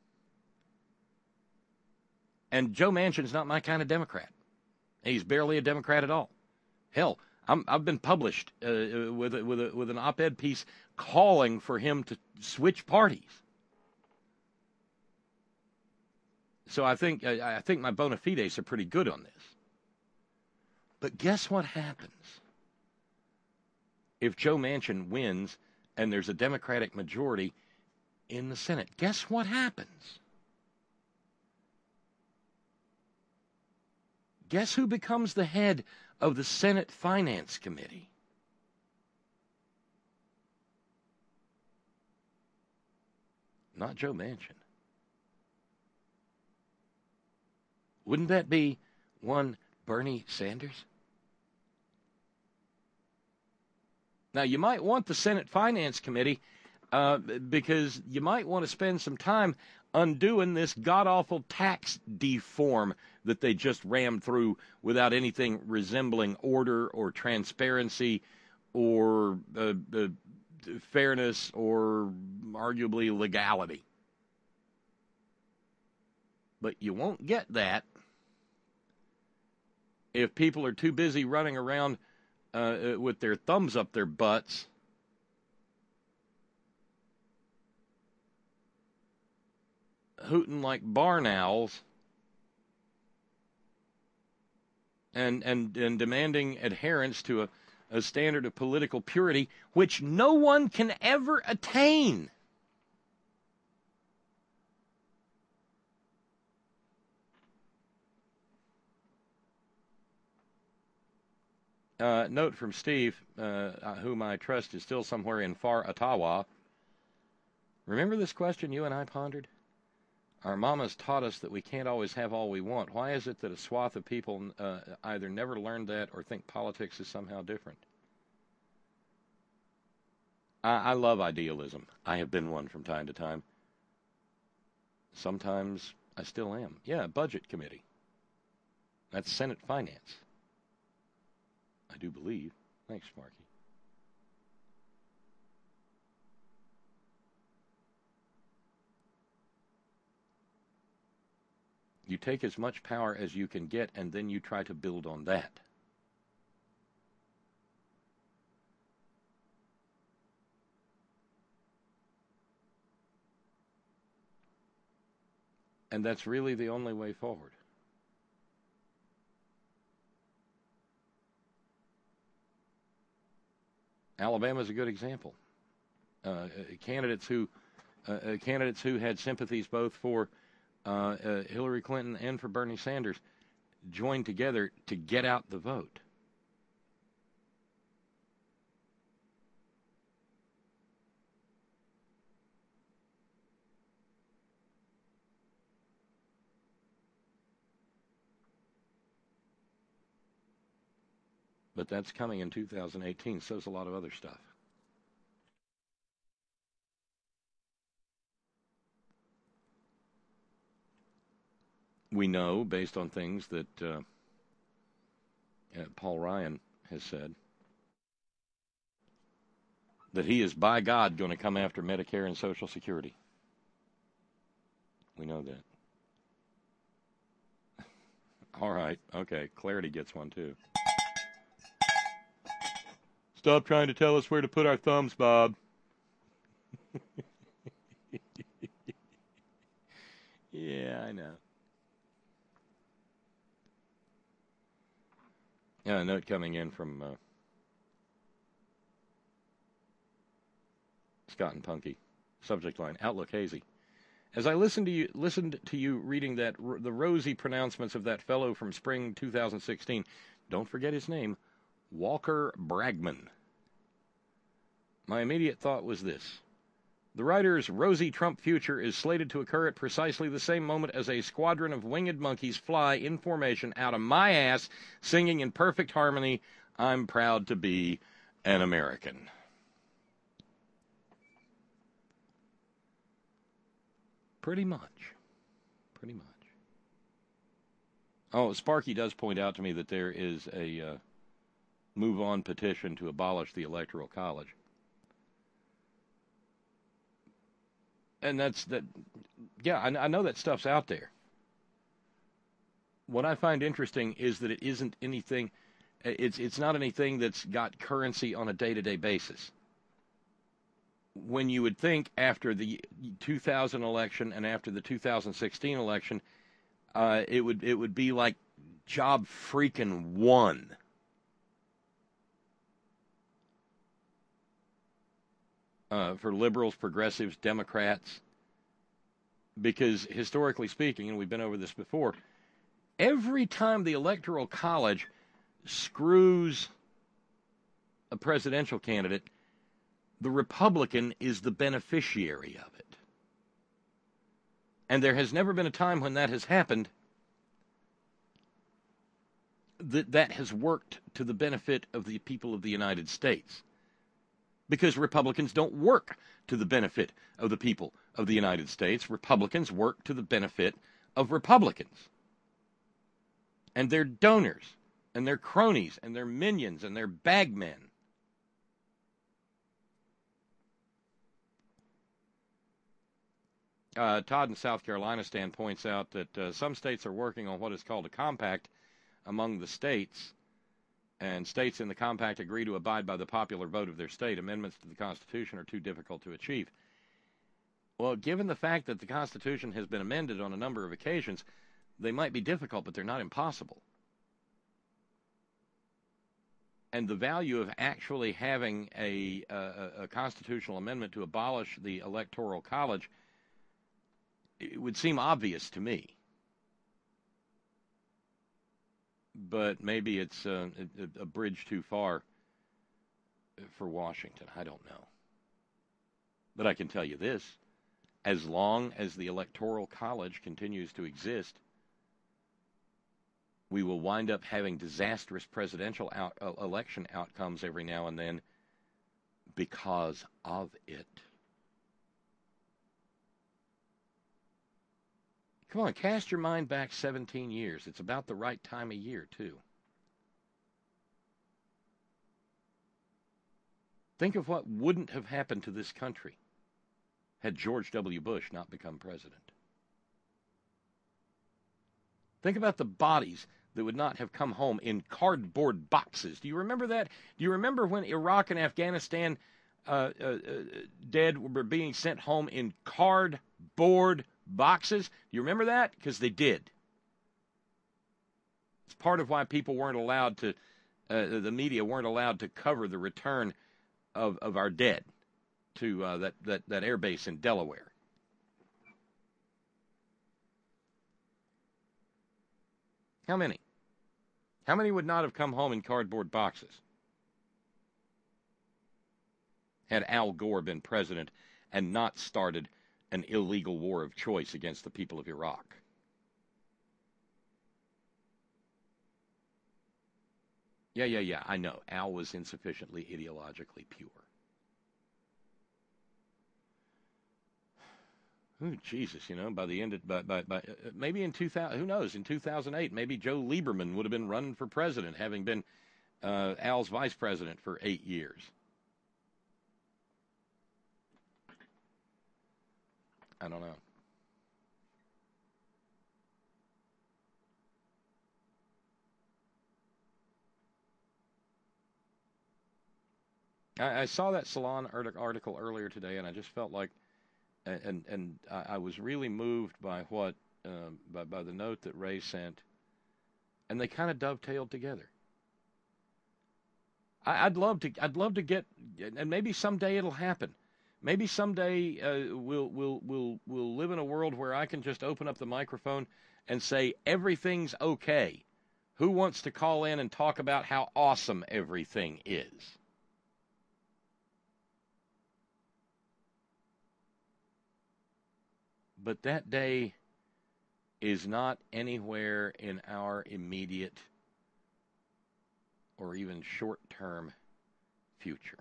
And Joe Manchin's not my kind of Democrat. He's barely a Democrat at all. Hell, I'm, I've been published uh, with a, with a, with an op-ed piece calling for him to switch parties. So I think I, I think my bona fides are pretty good on this. But guess what happens if Joe Manchin wins and there's a Democratic majority in the Senate? Guess what happens? Guess who becomes the head of the Senate Finance Committee? Not Joe Manchin. Wouldn't that be one Bernie Sanders? Now, you might want the Senate Finance Committee uh, because you might want to spend some time undoing this god-awful tax deform that they just rammed through without anything resembling order or transparency or uh, uh, fairness or arguably legality. But you won't get that if people are too busy running around uh, with their thumbs up their butts hooting like barn owls and, and, and demanding adherence to a, a standard of political purity which no one can ever attain. Uh, note from Steve, uh, whom I trust is still somewhere in far Ottawa. Remember this question you and I pondered? Our mamas taught us that we can't always have all we want. Why is it that a swath of people uh, either never learned that or think politics is somehow different? I, I love idealism. I have been one from time to time. Sometimes I still am. Yeah, Budget Committee. That's Senate Finance. I do believe. Thanks, Sparky. You take as much power as you can get, and then you try to build on that. And that's really the only way forward. Alabama is a good example. Uh, candidates who uh, candidates who had sympathies both for uh, uh, Hillary Clinton and for Bernie Sanders joined together to get out the vote. But that's coming in two thousand eighteen. So's a lot of other stuff. We know, based on things that uh, uh, Paul Ryan has said, that he is, by God, going to come after Medicare and Social Security. We know that. All right. Okay. Clarity gets one, too. Stop trying to tell us where to put our thumbs, Bob. Yeah, I know. Yeah, a note coming in from uh, Scott and Punky. Subject line: Outlook hazy. As I listened to you, listened to you reading that the rosy pronouncements of that fellow from spring two thousand sixteen, don't forget his name, Walker Bragman. My immediate thought was this: the writer's rosy Trump future is slated to occur at precisely the same moment as a squadron of winged monkeys fly in formation out of my ass, singing in perfect harmony, "I'm proud to be an American." Pretty much. Pretty much. Oh, Sparky does point out to me that there is a uh, move-on petition to abolish the Electoral College. And that's that. Yeah, I, I know that stuff's out there. What I find interesting is that it isn't anything. It's it's not anything that's got currency on a day-to-day basis. When you would think after the two thousand election and after the two thousand sixteen election, uh, it would it would be like job freaking one. Uh, for liberals, progressives, Democrats, because historically speaking, and we've been over this before, every time the Electoral College screws a presidential candidate, the Republican is the beneficiary of it. And there has never been a time when that has happened that that has worked to the benefit of the people of the United States. Because Republicans don't work to the benefit of the people of the United States. Republicans work to the benefit of Republicans. And their donors, and their cronies, and their minions, and their bagmen. Uh, Todd in South Carolina Stan points out that uh, some states are working on what is called a compact among the states, and states in the compact agree to abide by the popular vote of their state. Amendments to the Constitution are too difficult to achieve. Well, given the fact that the Constitution has been amended on a number of occasions, they might be difficult, but they're not impossible. And the value of actually having a, a, a constitutional amendment to abolish the Electoral College, it would seem obvious to me. But maybe it's uh, a, a bridge too far for Washington. I don't know. But I can tell you this. As long as the Electoral College continues to exist, we will wind up having disastrous presidential out, uh, election outcomes every now and then because of it. Come on, cast your mind back seventeen years. It's about the right time of year, too. Think of what wouldn't have happened to this country had George W. Bush not become president. Think about the bodies that would not have come home in cardboard boxes. Do you remember that? Do you remember when Iraq and Afghanistan uh, uh, uh, dead were being sent home in cardboard boxes? Do you remember that? Because they did. It's part of why people weren't allowed to, uh, the media weren't allowed to cover the return of, of our dead to uh, that, that, that air base in Delaware. How many? How many would not have come home in cardboard boxes had Al Gore been president and not started an illegal war of choice against the people of Iraq? Yeah, yeah, yeah, I know. Al was insufficiently ideologically pure. Ooh, Jesus, you know, by the end of, by, by, by, uh, maybe in two thousand, who knows, in two thousand eight, maybe Joe Lieberman would have been running for president, having been uh, Al's vice president for eight years. I don't know. I, I saw that Salon article earlier today, and I just felt like, and and I was really moved by what, um, by by the note that Ray sent, and they kind of dovetailed together. I, I'd love to, I'd love to get, and maybe someday it'll happen. Maybe someday uh, we'll we'll we'll we'll live in a world where I can just open up the microphone and say everything's okay. Who wants to call in and talk about how awesome everything is? But that day is not anywhere in our immediate or even short-term future.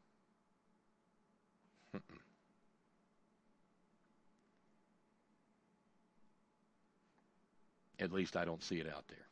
At least I don't see it out there.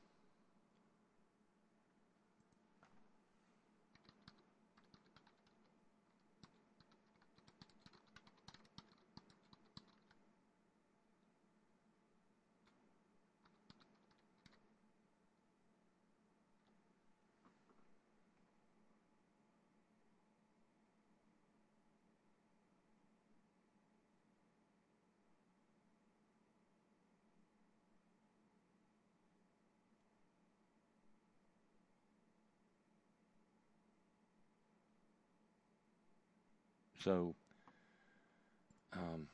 So, um,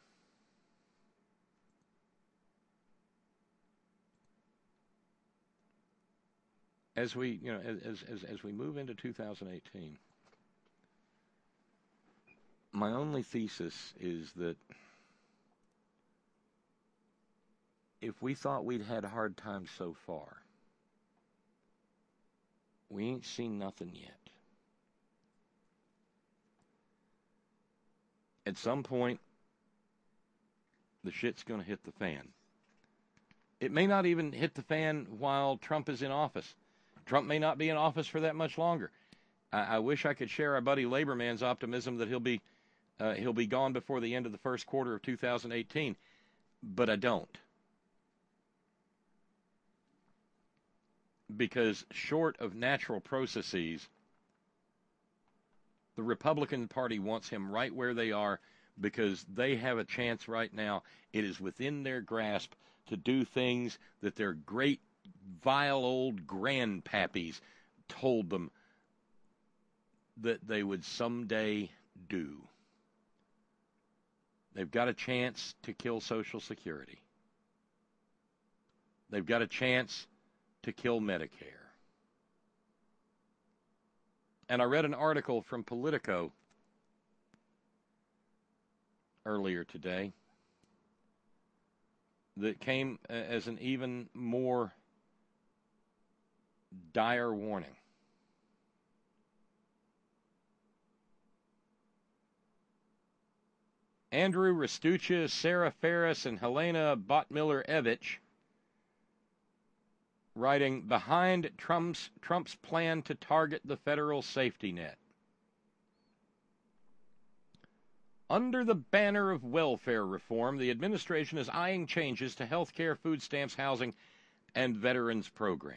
as we, you know, as as as we move into two thousand eighteen, my only thesis is that if we thought we'd had hard times so far, we ain't seen nothing yet. At some point, the shit's going to hit the fan. It may not even hit the fan while Trump is in office. Trump may not be in office for that much longer. I, I wish I could share our buddy Laborman's optimism that he'll be uh, he'll be gone before the end of the first quarter of two thousand eighteen, but I don't. Because short of natural processes, the Republican Party wants him right where they are because they have a chance right now. It is within their grasp to do things that their great, vile old grandpappies told them that they would someday do. They've got a chance to kill Social Security. They've got a chance to kill Medicare. And I read an article from Politico earlier today that came as an even more dire warning. Andrew Restuccia, Sarah Ferris, and Helena Botmiller-Evich writing, behind Trump's, Trump's plan to target the federal safety net. Under the banner of welfare reform, the administration is eyeing changes to health care, food stamps, housing, and veterans programs.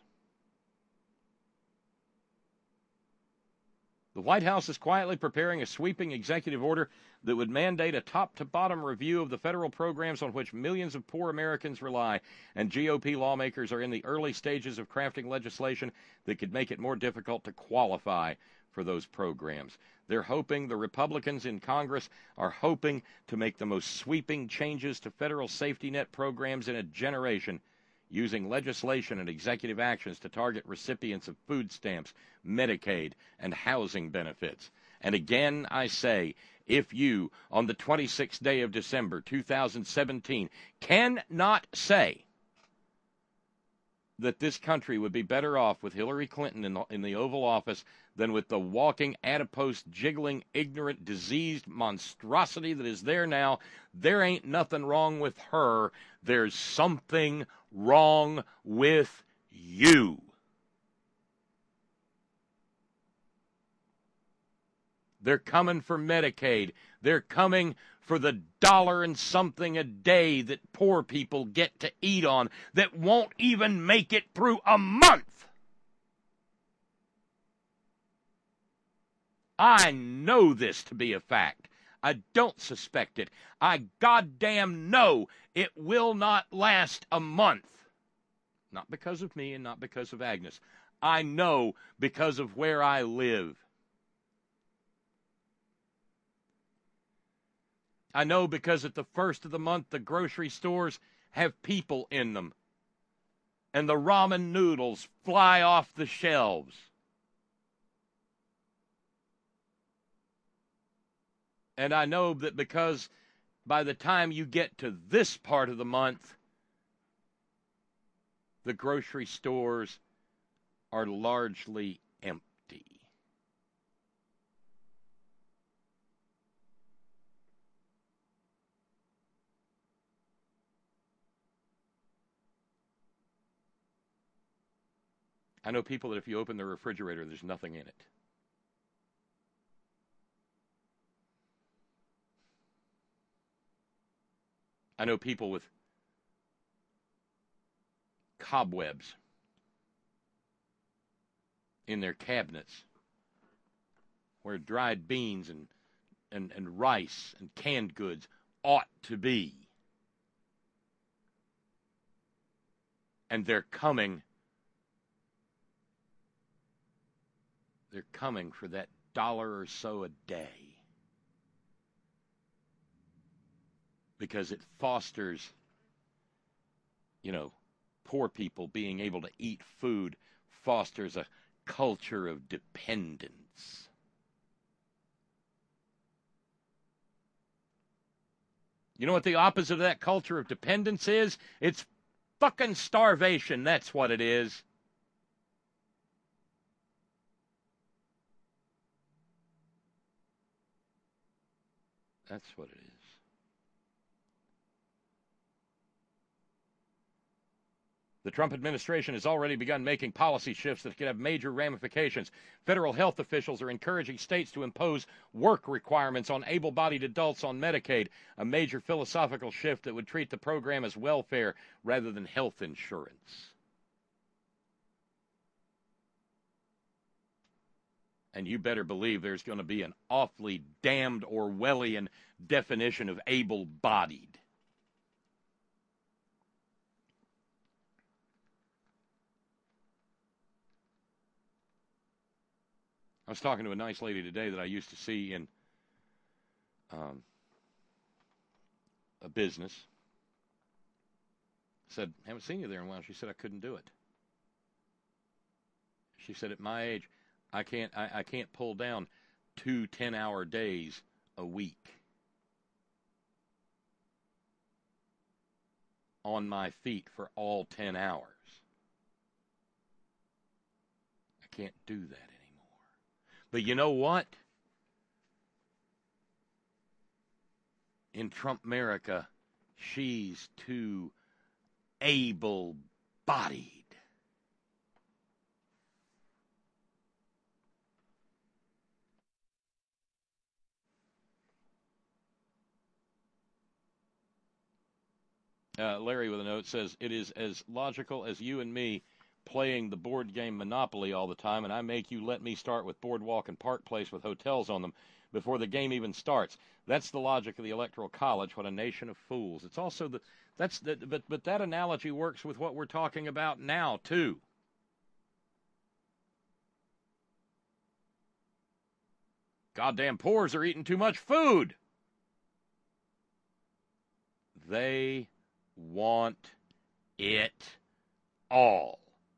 The White House is quietly preparing a sweeping executive order that would mandate a top-to-bottom review of the federal programs on which millions of poor Americans rely, and G O P lawmakers are in the early stages of crafting legislation that could make it more difficult to qualify for those programs. They're hoping, the Republicans in Congress are hoping to make the most sweeping changes to federal safety net programs in a generation, using legislation and executive actions to target recipients of food stamps, Medicaid, and housing benefits. And again, I say, if you, on the twenty-sixth day of December, two thousand seventeen, cannot say that this country would be better off with Hillary Clinton in the, in the Oval Office than with the walking, adipose, jiggling, ignorant, diseased monstrosity that is there now. There ain't nothing wrong with her. There's something wrong with you. They're coming for Medicaid. They're coming for the dollar and something a day that poor people get to eat on that won't even make it through a month. I know this to be a fact. I don't suspect it. I goddamn know it will not last a month. Not because of me and not because of Agnes. I know because of where I live. I know because at the first of the month, the grocery stores have people in them. And the ramen noodles fly off the shelves. And I know that because by the time you get to this part of the month, the grocery stores are largely empty. I know people that if you open the refrigerator, there's nothing in it. I know people with cobwebs in their cabinets where dried beans and, and, and rice and canned goods ought to be. And they're coming They're coming for that dollar or so a day because it fosters, you know, poor people being able to eat food, fosters a culture of dependence. You know what the opposite of that culture of dependence is? It's fucking starvation. That's what it is. That's what it is. The Trump administration has already begun making policy shifts that could have major ramifications. Federal health officials are encouraging states to impose work requirements on able-bodied adults on Medicaid, a major philosophical shift that would treat the program as welfare rather than health insurance. And you better believe there's going to be an awfully damned Orwellian definition of able-bodied. I was talking to a nice lady today that I used to see in um, a business. I said, haven't seen you there in a while. She said, I couldn't do it. She said, at my age, I can't I, I can't pull down two ten-hour days a week on my feet for all ten hours. I can't do that anymore. But you know what? In Trump America, she's too able-bodied. Uh, Larry with a note says, it is as logical as you and me playing the board game Monopoly all the time, and I make you let me start with Boardwalk and Park Place with hotels on them before the game even starts. That's the logic of the Electoral College. What a nation of fools. It's also the, that's the, but, but that analogy works with what we're talking about now, too. Goddamn poors are eating too much food. They want it all.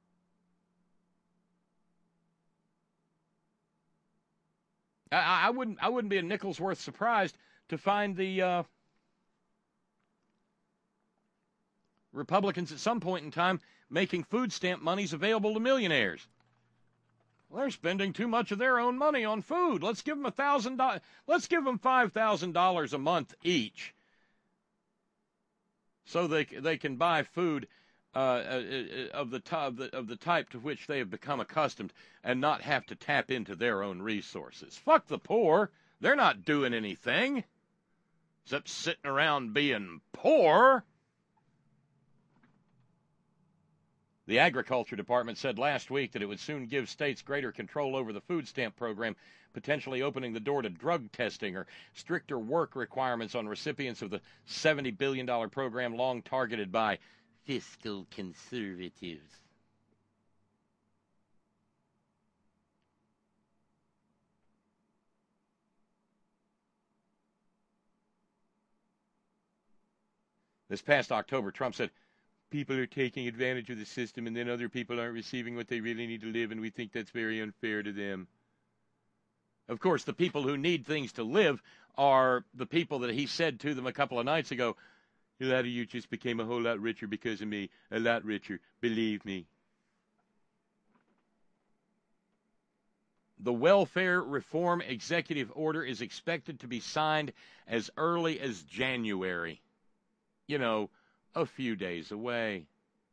I, I wouldn't. I wouldn't be a nickel's worth surprised to find the uh, Republicans at some point in time making food stamp monies available to millionaires. Well, they're spending too much of their own money on food. Let's give them a thousand dollars. Let's give them five thousand dollars a month each, so they they can buy food uh, uh, of the of the of the type to which they have become accustomed, and not have to tap into their own resources. Fuck the poor. They're not doing anything except sitting around being poor. The Agriculture Department said last week that it would soon give states greater control over the food stamp program, potentially opening the door to drug testing or stricter work requirements on recipients of the seventy billion dollars program long targeted by fiscal conservatives. This past October, Trump said, people are taking advantage of the system, and then other people aren't receiving what they really need to live, and we think that's very unfair to them. Of course, the people who need things to live are the people that he said to them a couple of nights ago, a lot of you just became a whole lot richer because of me, a lot richer, believe me. The welfare reform executive order is expected to be signed as early as January. You know, a few days away.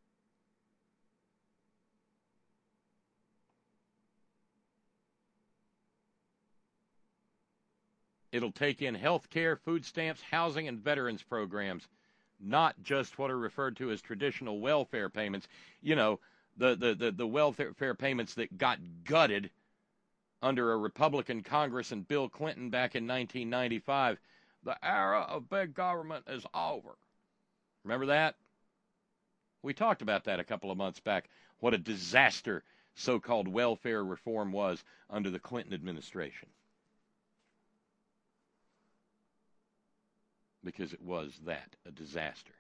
It'll take in health care, food stamps, housing, and veterans programs, not just what are referred to as traditional welfare payments. You know, the, the, the, the welfare payments that got gutted under a Republican Congress and Bill Clinton back in nineteen ninety-five. The era of big government is over. Remember that? We talked about that a couple of months back, what a disaster so-called welfare reform was under the Clinton administration. Because it was that, a disaster.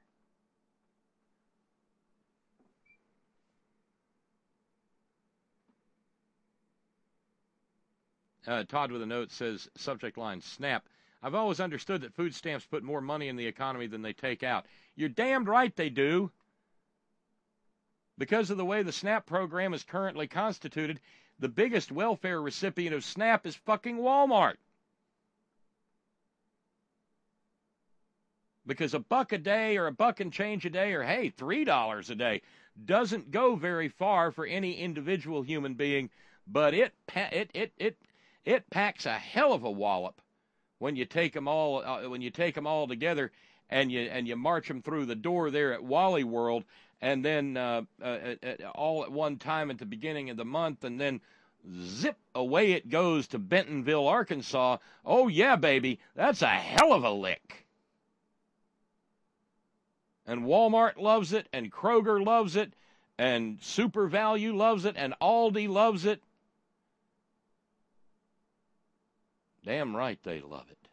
Uh, Todd with a note says, subject line, SNAP. I've always understood that food stamps put more money in the economy than they take out. You're damned right they do. Because of the way the SNAP program is currently constituted, the biggest welfare recipient of SNAP is fucking Walmart. Because a buck a day or a buck and change a day or, hey, three dollars a day doesn't go very far for any individual human being, but it it it it it packs a hell of a wallop when you take them all uh, when you take them all together and you and you march them through the door there at Wally World. And then uh, uh, uh, all at one time at the beginning of the month, and then zip, away it goes to Bentonville, Arkansas. Oh, yeah, baby, that's a hell of a lick. And Walmart loves it, and Kroger loves it, and Super Value loves it, and Aldi loves it. Damn right they love it.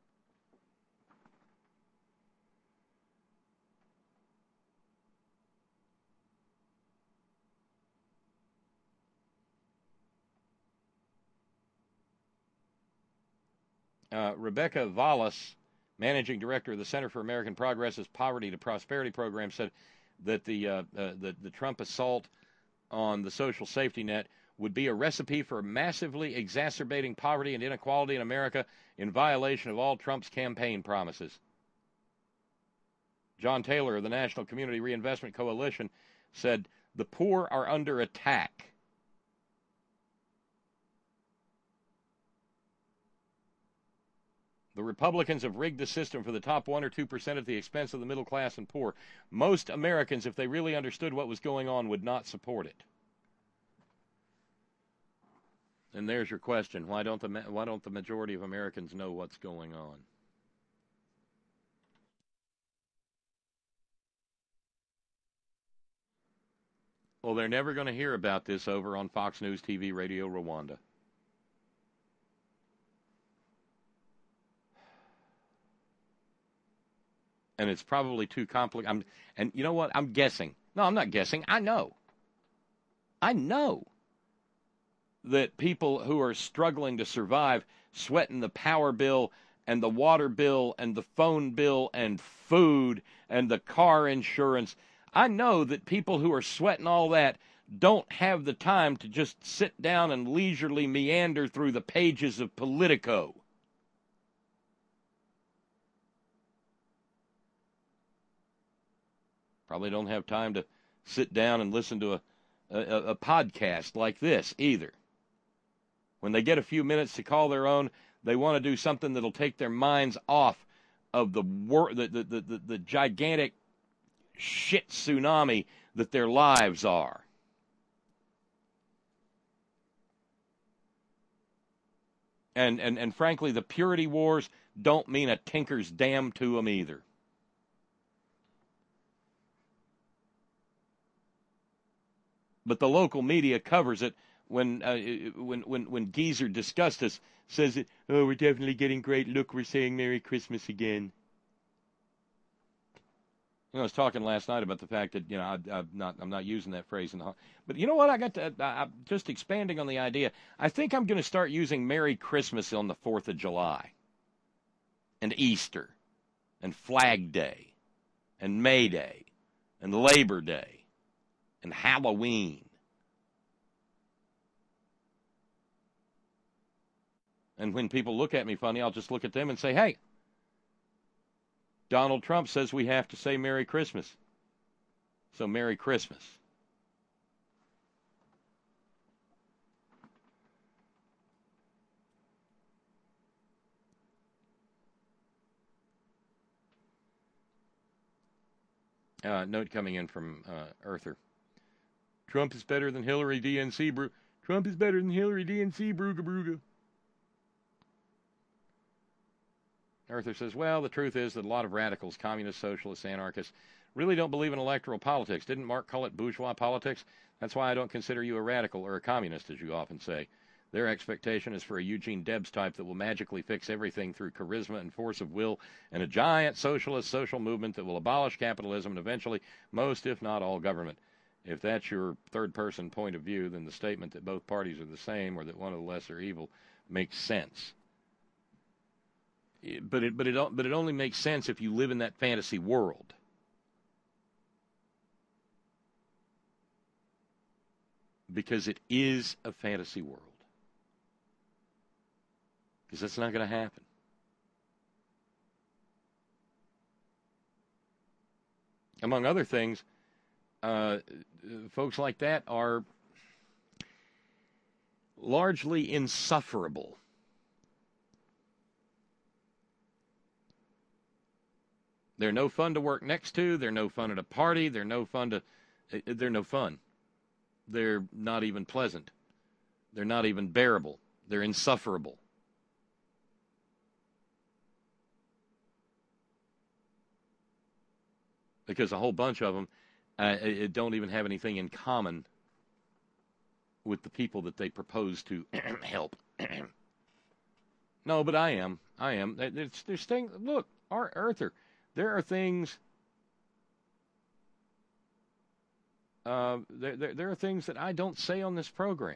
Uh, Rebecca Vallis, managing director of the Center for American Progress's Poverty to Prosperity program, said that the, uh, uh, the the Trump assault on the social safety net would be a recipe for massively exacerbating poverty and inequality in America in violation of all Trump's campaign promises. John Taylor of the National Community Reinvestment Coalition said, the poor are under attack. The Republicans have rigged the system for the top one or two percent at the expense of the middle class and poor. Most Americans, if they really understood what was going on, would not support it. And there's your question. Why don't the, why don't the majority of Americans know what's going on? Well, they're never going to hear about this over on Fox News T V Radio Rwanda. And it's probably too complicated. And you know what? I'm guessing. No, I'm not guessing. I know. I know that people who are struggling to survive, sweating the power bill and the water bill and the phone bill and food and the car insurance, I know that people who are sweating all that don't have the time to just sit down and leisurely meander through the pages of Politico. Probably don't have time to sit down and listen to a, a, a podcast like this either. When they get a few minutes to call their own, they want to do something that'll take their minds off of the wor- the, the, the, the, the gigantic shit tsunami that their lives are. And, and, and frankly, the purity wars don't mean a tinker's damn to them either. But the local media covers it when uh, when when when Geezer Disgustus says it. Oh, we're definitely getting great. Look, we're saying Merry Christmas again. You know, I was talking last night about the fact that you know I, I'm not I'm not using that phrase in the. But you know what? I got to. I, I'm just expanding on the idea. I think I'm going to start using Merry Christmas on the Fourth of July, and Easter, and Flag Day, and May Day, and Labor Day. And Halloween. And when people look at me funny, I'll just look at them and say, hey, Donald Trump says we have to say Merry Christmas. So Merry Christmas. Uh, note coming in from uh, Earther. Trump is better than Hillary D N C. Bru- Trump is better than Hillary D N C. Bruga Bruga. Earther says, well, the truth is that a lot of radicals, communists, socialists, anarchists, really don't believe in electoral politics. Didn't Mark call it bourgeois politics? That's why I don't consider you a radical or a communist, as you often say. Their expectation is for a Eugene Debs type that will magically fix everything through charisma and force of will and a giant socialist social movement that will abolish capitalism and eventually most, if not all, government. If that's your third-person point of view, then the statement that both parties are the same or that one of the lesser evil makes sense. But it, but it, but it only makes sense if you live in that fantasy world. Because it is a fantasy world. Because that's not going to happen. Among other things, uh, folks like that are largely insufferable. They're no fun to work next to. They're no fun at a party. They're no fun to. They're no fun. They're not even pleasant. They're not even bearable. They're insufferable. Because a whole bunch of them uh, don't even have anything in common with the people that they propose to help. No, but I am. I am. There's, there's things. Look, our Earther, there are things. Uh, there, there, there are things that I don't say on this program.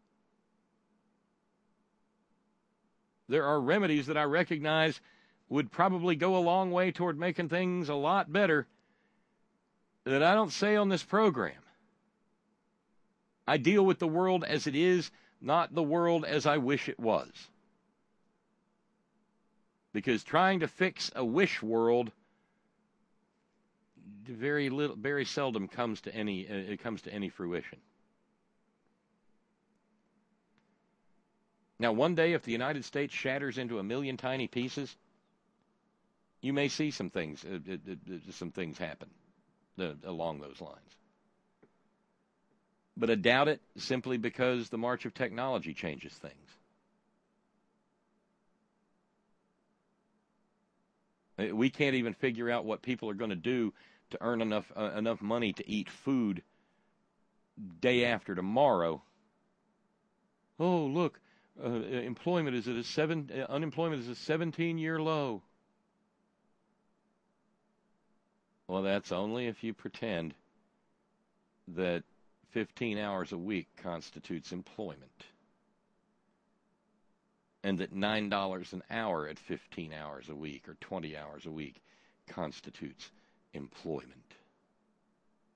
There are remedies that I recognize would probably go a long way toward making things a lot better that I don't say on this program. I deal with the world as it is, not the world as I wish it was. Because trying to fix a wish world very little, very seldom comes to any, uh, it comes to any fruition. Now, one day, if the United States shatters into a million tiny pieces, you may see some things, uh, uh, uh, some things happen uh, along those lines. But I doubt it simply because the march of technology changes things. We can't even figure out what people are going to do to earn enough uh, enough money to eat food day after tomorrow. Oh, look, uh, employment is at a seven. Uh, unemployment is a seventeen-year low. Well, that's only if you pretend that fifteen hours a week constitutes employment, and that nine dollars an hour at fifteen hours a week or twenty hours a week constitutes employment.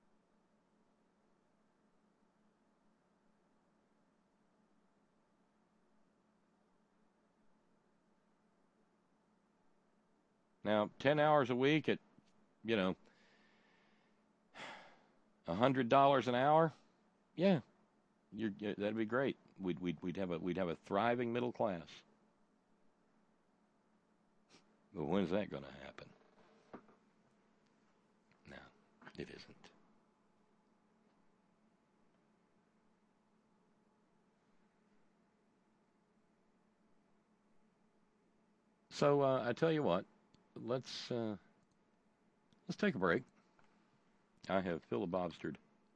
Now, ten hours a week at, you know, one hundred dollars an hour, yeah, you're, that'd be great. We'd, we'd, we'd, have a, we'd have a thriving middle class. But when's that going to happen? No, it isn't. So uh, I tell you what, let's uh, let's take a break. I have filibustered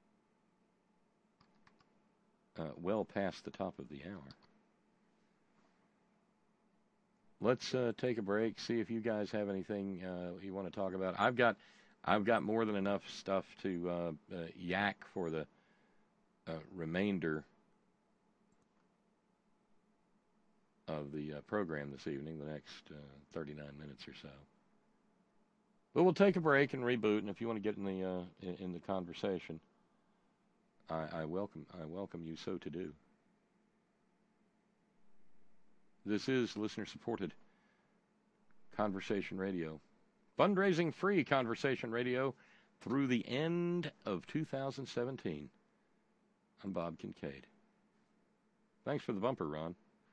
uh, well past the top of the hour. Let's uh, take a break. See if you guys have anything uh, you want to talk about. I've got I've got more than enough stuff to uh, uh, yak for the uh, remainder of the uh, program this evening, the next uh, thirty-nine minutes or so. But we'll take a break and reboot, and if you want to get in the uh, in, in the conversation, I, I welcome I welcome you so to do. This is listener-supported Conversation Radio, fundraising-free Conversation Radio through the end of two thousand seventeen. I'm Bob Kincaid. Thanks for the bumper, Ron.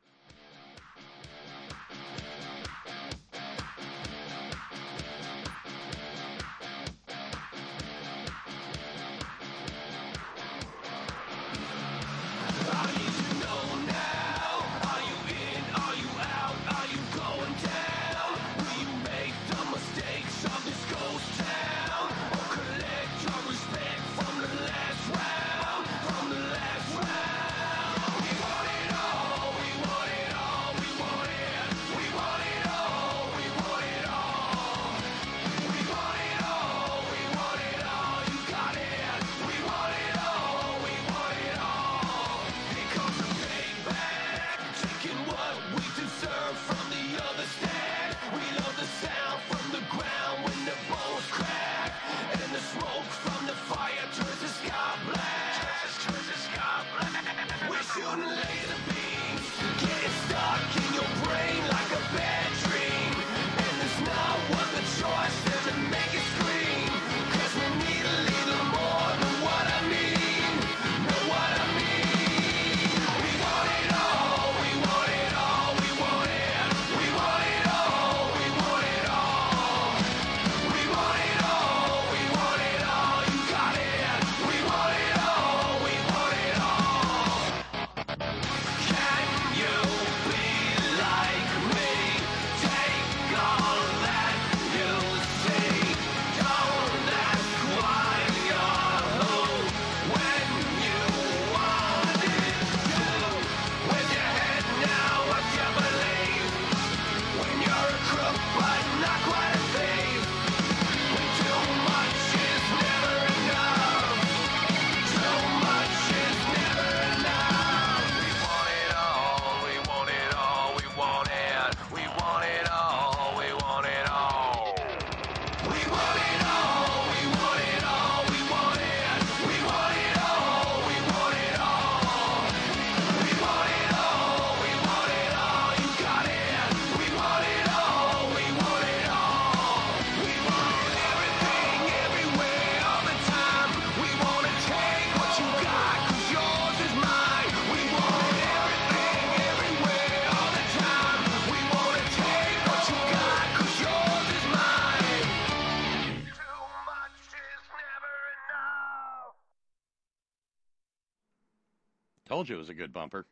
Told you it was a good bumper.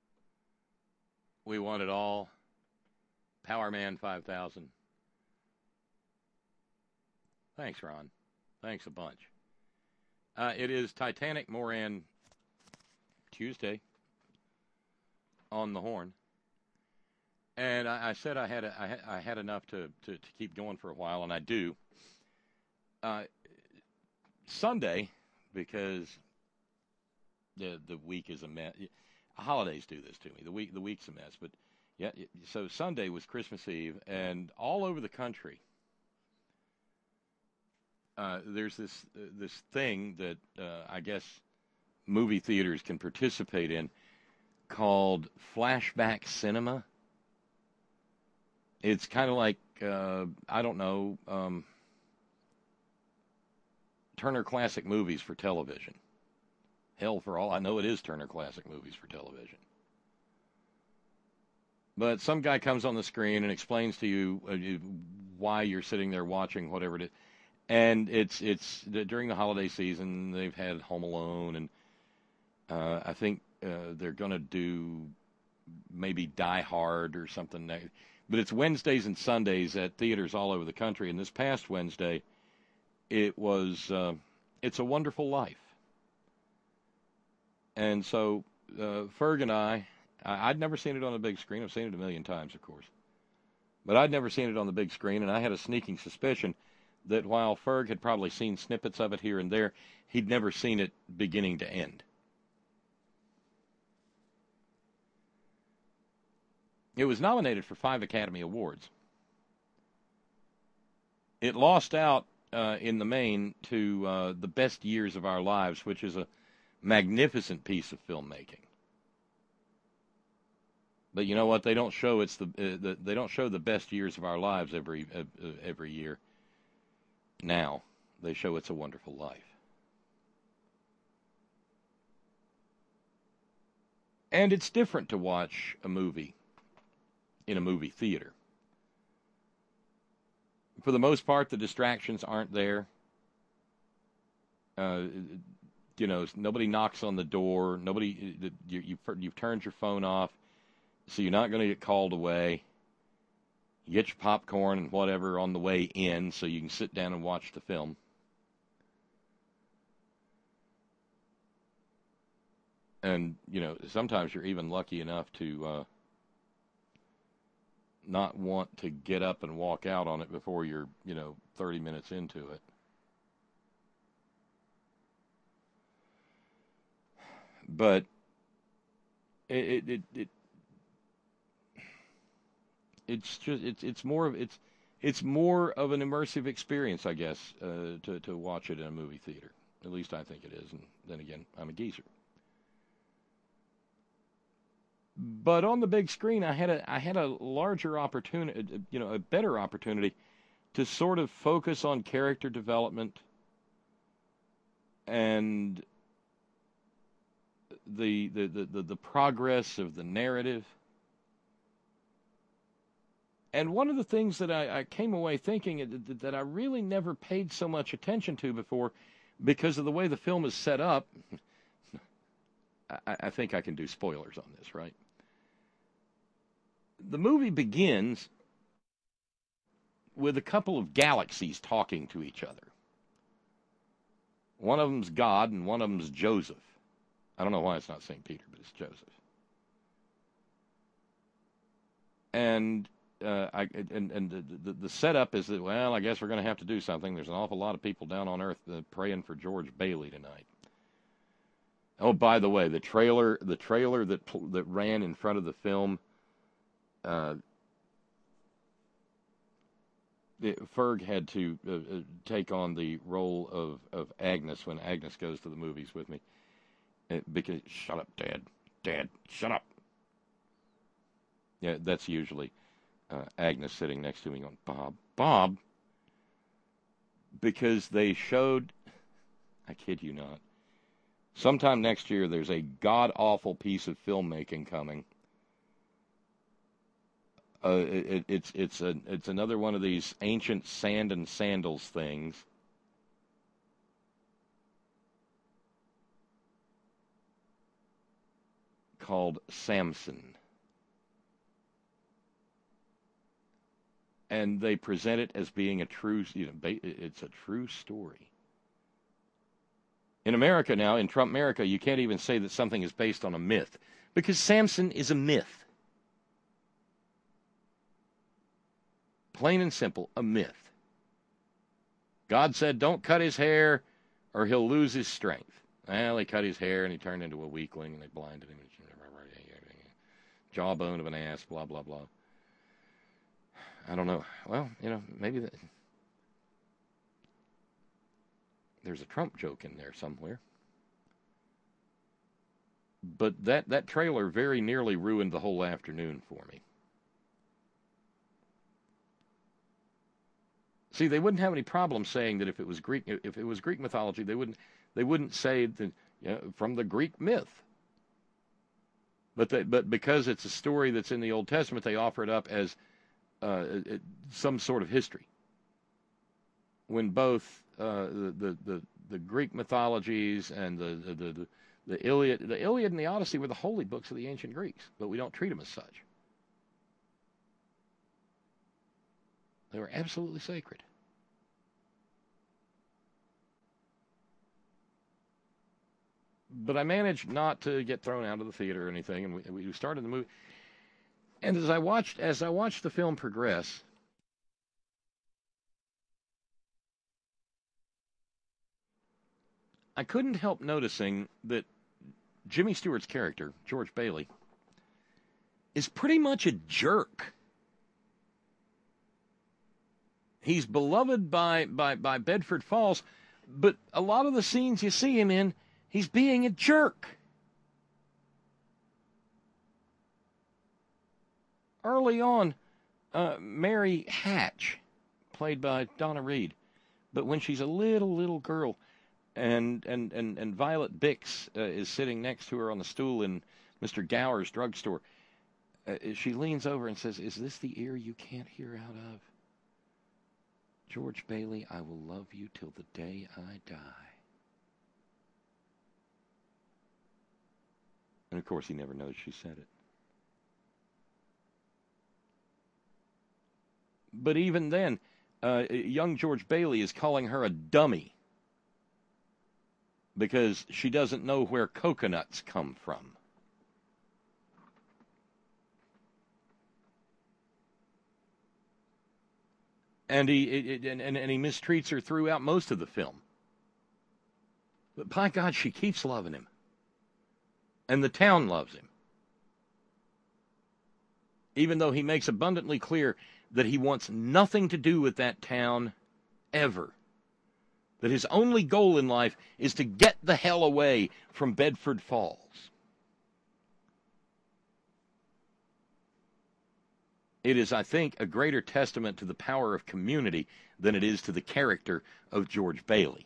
We want it all. Powerman five thousand. Thanks, Ron. Thanks a bunch. Uh, it is Titanic Moran Tuesday on the horn. And I, I said I had a, I, had, I had enough to, to, to keep going for a while, and I do. Uh, Sunday, because the the week is a mess. Holidays do this to me. The week the week's a mess. But yeah, so Sunday was Christmas Eve, and all over the country, uh, there's this uh, this thing that uh, I guess movie theaters can participate in called flashback cinema. It's kind of like, uh, I don't know, um, Turner Classic Movies for television. Hell, for all I know, it is Turner Classic Movies for television. But some guy comes on the screen and explains to you uh, why you're sitting there watching whatever it is. And it's it's during the holiday season, they've had Home Alone, and uh, I think uh, they're going to do maybe Die Hard or something. But it's Wednesdays and Sundays at theaters all over the country. And this past Wednesday, it was uh, It's a Wonderful Life. And so uh, Ferg and I, I, I'd never seen it on the big screen. I've seen it a million times, of course. But I'd never seen it on the big screen, and I had a sneaking suspicion that while Ferg had probably seen snippets of it here and there, he'd never seen it beginning to end. It was nominated for five Academy Awards. It lost out uh, in the main to uh, The Best Years of Our Lives, which is a magnificent piece of filmmaking. But you know what? They don't show it's the, uh, the they don't show the best years of our lives every uh, every year. Now they show It's a Wonderful Life. And it's different to watch a movie in a movie theater. For the most part, the distractions aren't there. Uh, you know, nobody knocks on the door. Nobody, you, you've, you've turned your phone off, so you're not going to get called away. You get your popcorn and whatever on the way in, so you can sit down and watch the film. And, you know, sometimes you're even lucky enough to uh, not want to get up and walk out on it before you're, you know, thirty minutes into it. But it, it, it, it's just, it's, it's more of, it's, it's more of an immersive experience, I guess, uh, to, to watch it in a movie theater. At least I think it is. And then again, I'm a geezer. But on the big screen, I had a I had a larger opportunity, you know, a better opportunity to sort of focus on character development and the the the, the, the progress of the narrative. And one of the things that I, I came away thinking that I really never paid so much attention to before, because of the way the film is set up, I, I think I can do spoilers on this, right? The movie begins with a couple of galaxies talking to each other. One of them's God and one of them's Joseph. I don't know why it's not Saint Peter, but it's Joseph. And uh, I and and the, the the setup is that, well, I guess we're going to have to do something. There's an awful lot of people down on Earth uh, praying for George Bailey tonight. Oh, by the way, the trailer the trailer that that ran in front of the film. Uh, Ferg had to uh, uh, take on the role of, of Agnes when Agnes goes to the movies with me. Uh, because, shut up, Dad. Dad, shut up. Yeah, that's usually uh, Agnes sitting next to me going, Bob, Bob. Because they showed, I kid you not, sometime next year there's a god-awful piece of filmmaking coming. Uh, it, it's it's a it's another one of these ancient sand and sandals things. Called Samson. And they present it as being a true, you know, it's a true story. In America now, in Trump America, you can't even say that something is based on a myth, because Samson is a myth. Plain and simple, a myth. God said, don't cut his hair or he'll lose his strength. Well, he cut his hair and he turned into a weakling and they blinded him. Jawbone of an ass, blah, blah, blah. I don't know. Well, you know, maybe that, there's a Trump joke in there somewhere. But that, that trailer very nearly ruined the whole afternoon for me. See, they wouldn't have any problem saying that if it was Greek, if it was Greek mythology, they wouldn't, they wouldn't say that, you know, from the Greek myth. But they, but because it's a story that's in the Old Testament, they offer it up as uh, it, some sort of history. When both uh, the, the the the Greek mythologies and the the, the the Iliad, the Iliad and the Odyssey were the holy books of the ancient Greeks, but we don't treat them as such. They were absolutely sacred. But I managed not to get thrown out of the theater or anything, and we, we started the movie. And as I watched, as I watched the film progress, I couldn't help noticing that Jimmy Stewart's character, George Bailey, is pretty much a jerk. He's beloved by, by, by Bedford Falls, but a lot of the scenes you see him in, he's being a jerk. Early on, uh, Mary Hatch, played by Donna Reed, but when she's a little, little girl, and and, and, and Violet Bix uh, is sitting next to her on the stool in Mister Gower's drugstore, uh, she leans over and says, "Is this the ear you can't hear out of? George Bailey, I will love you till the day I die." And of course, he never knows she said it. But even then, uh, young George Bailey is calling her a dummy because she doesn't know where coconuts come from. And he and, and, and he mistreats her throughout most of the film. But by God, she keeps loving him. And the town loves him. Even though he makes abundantly clear that he wants nothing to do with that town ever. That his only goal in life is to get the hell away from Bedford Falls. It is, I think, a greater testament to the power of community than it is to the character of George Bailey.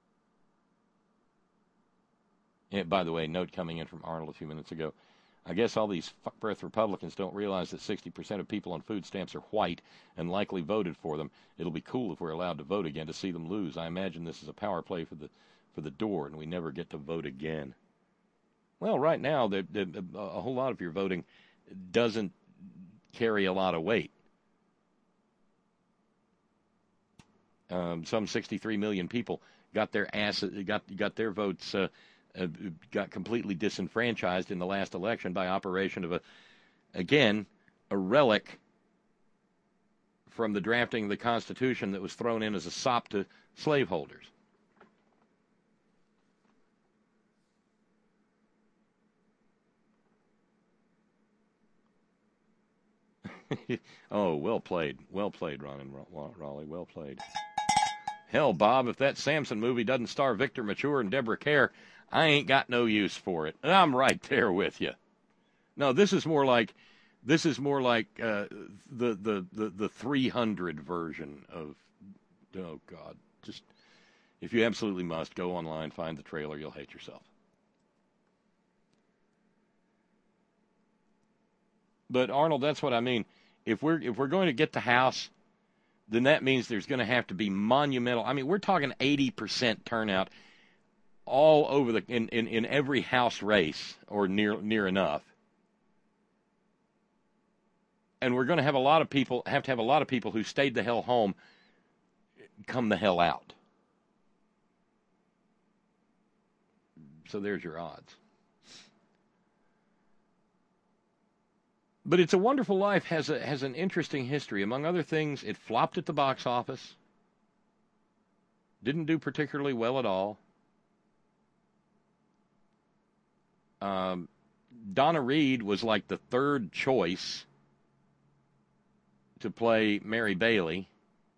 And by the way, note coming in from Arnold a few minutes ago. I guess all these fuck breath Republicans don't realize that sixty percent of people on food stamps are white and likely voted for them. It'll be cool if we're allowed to vote again to see them lose. I imagine this is a power play for the for the door, and we never get to vote again. Well, right now, the, the, a whole lot of your voting doesn't carry a lot of weight. Um, some sixty-three million people got their ass got got their votes. Uh, Uh, got completely disenfranchised in the last election by operation of a, again, a relic from the drafting of the Constitution that was thrown in as a sop to slaveholders. Oh, well played. Well played, Ron and Raleigh. Well played. Hell, Bob, if that Samson movie doesn't star Victor Mature and Deborah Kerr, I ain't got no use for it. I'm right there with you. No, this is more like this is more like uh, the, the the the three hundred version of. Oh God! Just if you absolutely must, go online, find the trailer. You'll hate yourself. But Arnold, that's what I mean. If we're if we're going to get the House, then that means there's going to have to be monumental. I mean, we're talking eighty percent turnout all over the in, in, in every House race, or near near enough. And we're going to have a lot of people have to have a lot of people who stayed the hell home come the hell out. So there's your odds. But It's a Wonderful Life has a has an interesting history. Among other things, it flopped at the box office. Didn't do particularly well at all. Um, Donna Reed was like the third choice to play Mary Bailey.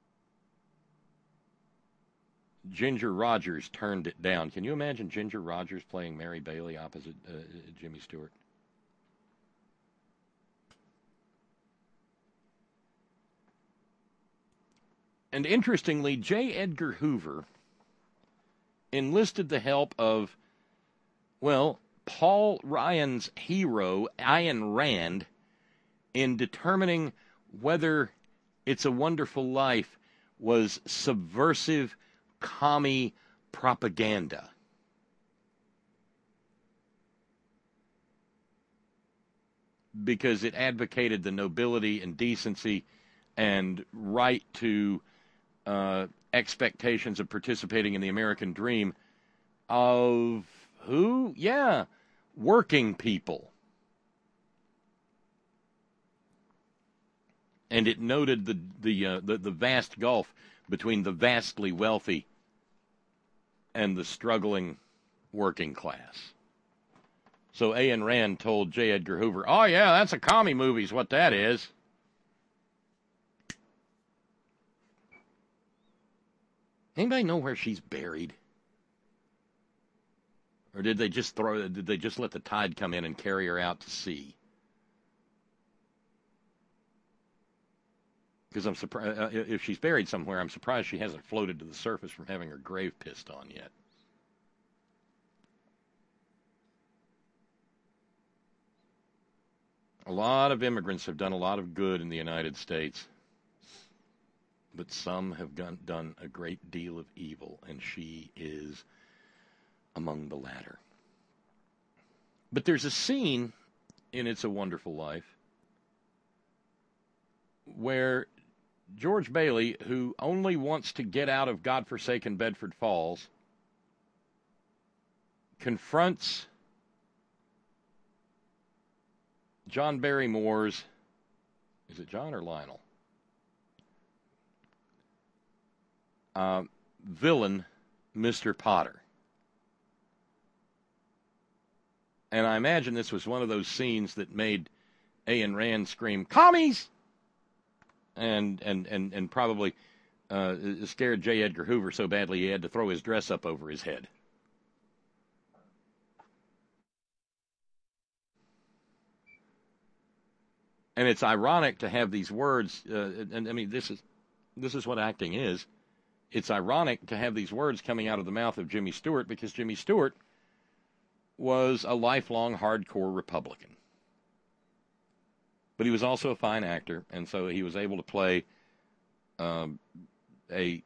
Ginger Rogers turned it down. Can you imagine Ginger Rogers playing Mary Bailey opposite uh, Jimmy Stewart? And interestingly, J. Edgar Hoover enlisted the help of, well, Paul Ryan's hero, Ayn Rand, in determining whether It's a Wonderful Life was subversive commie propaganda. Because it advocated the nobility and decency and right to uh, expectations of participating in the American dream of who? Yeah, working people. And it noted the the, uh, the the vast gulf between the vastly wealthy and the struggling working class. So Ayn Rand told J. Edgar Hoover, "Oh yeah, that's a commie movie, is what that is." Anybody know where she's buried? Or did they just throw? Did they just let the tide come in and carry her out to sea? Because I'm surprised uh, if she's buried somewhere. I'm surprised she hasn't floated to the surface from having her grave pissed on yet. A lot of immigrants have done a lot of good in the United States, but some have done, done a great deal of evil, and she is among the latter. But there's a scene in It's a Wonderful Life where George Bailey, who only wants to get out of godforsaken Bedford Falls, confronts John Barrymore's, is it John or Lionel? Uh, villain, Mister Potter. And I imagine this was one of those scenes that made Ayn Rand scream, "Commies!" And, and, and, and probably uh, scared J. Edgar Hoover so badly he had to throw his dress up over his head. And it's ironic to have these words, uh, and I mean, this is this is what acting is. It's ironic to have these words coming out of the mouth of Jimmy Stewart, because Jimmy Stewart was a lifelong hardcore Republican. But he was also a fine actor, and so he was able to play um, a,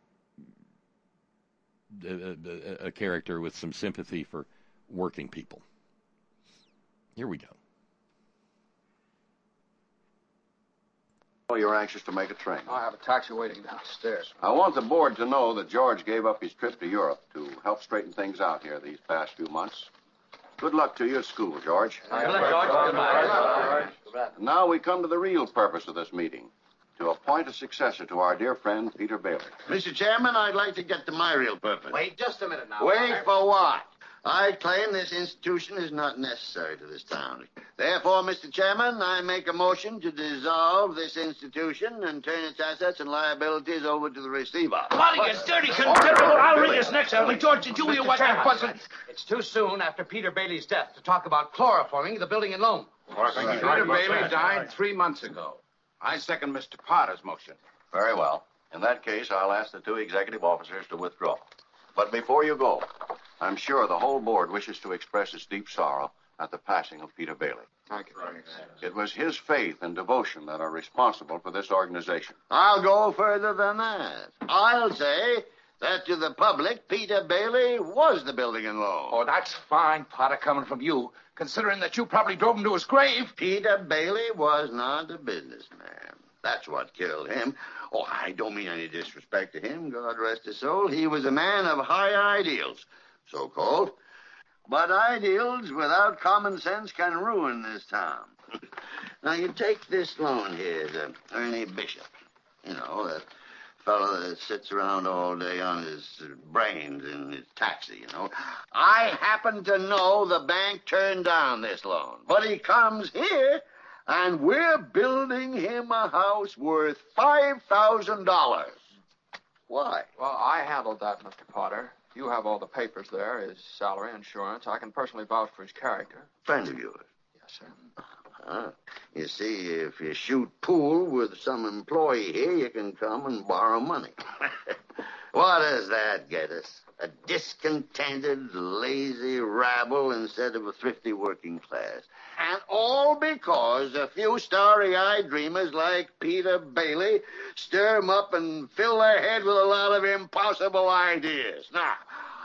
a, a character with some sympathy for working people. Here we go. Oh, you're anxious to make a train. I have a taxi waiting downstairs. I want the board to know that George gave up his trip to Europe to help straighten things out here these past few months. Good luck to you at school, George. Good luck, George. Good luck, George. Now we come to the real purpose of this meeting, to appoint a successor to our dear friend, Peter Bailey. Mister Chairman, I'd like to get to my real purpose. Wait just a minute now. Wait for what? I claim this institution is not necessary to this town. Therefore, Mister Chairman, I make a motion to dissolve this institution and turn its assets and liabilities over to the receiver. Come you dirty contemptible. I'll ring his next only. George, did you hear what that was? It's too soon after Peter Bailey's death to talk about chloroforming the building and loan. Peter Bailey died three months ago. I second Mister Potter's motion. Very well. In that case, I'll ask the two executive officers to withdraw. But before you go, I'm sure the whole board wishes to express its deep sorrow at the passing of Peter Bailey. Thank you. It was his faith and devotion that are responsible for this organization. I'll go further than that. I'll say that to the public, Peter Bailey was the building and loan. Oh, that's fine, Potter, coming from you, considering that you probably drove him to his grave. Peter Bailey was not a businessman. That's what killed him. Oh, I don't mean any disrespect to him, God rest his soul. He was a man of high ideals, so-called. But ideals without common sense can ruin this town. Now, you take this loan here to Ernie Bishop. You know, that fellow that sits around all day on his brains in his taxi, you know. I happen to know the bank turned down this loan. But he comes here, and we're building him a house worth five thousand dollars. Why? Well, I handled that, Mister Potter. You have all the papers there, his salary, insurance. I can personally vouch for his character. Friend of yours. Yes, sir. Uh-huh. You see, if you shoot pool with some employee here, you can come and borrow money. What does that get us? A discontented, lazy rabble instead of a thrifty working class. And all because a few starry-eyed dreamers like Peter Bailey stir 'em up and fill their head with a lot of impossible ideas. Now,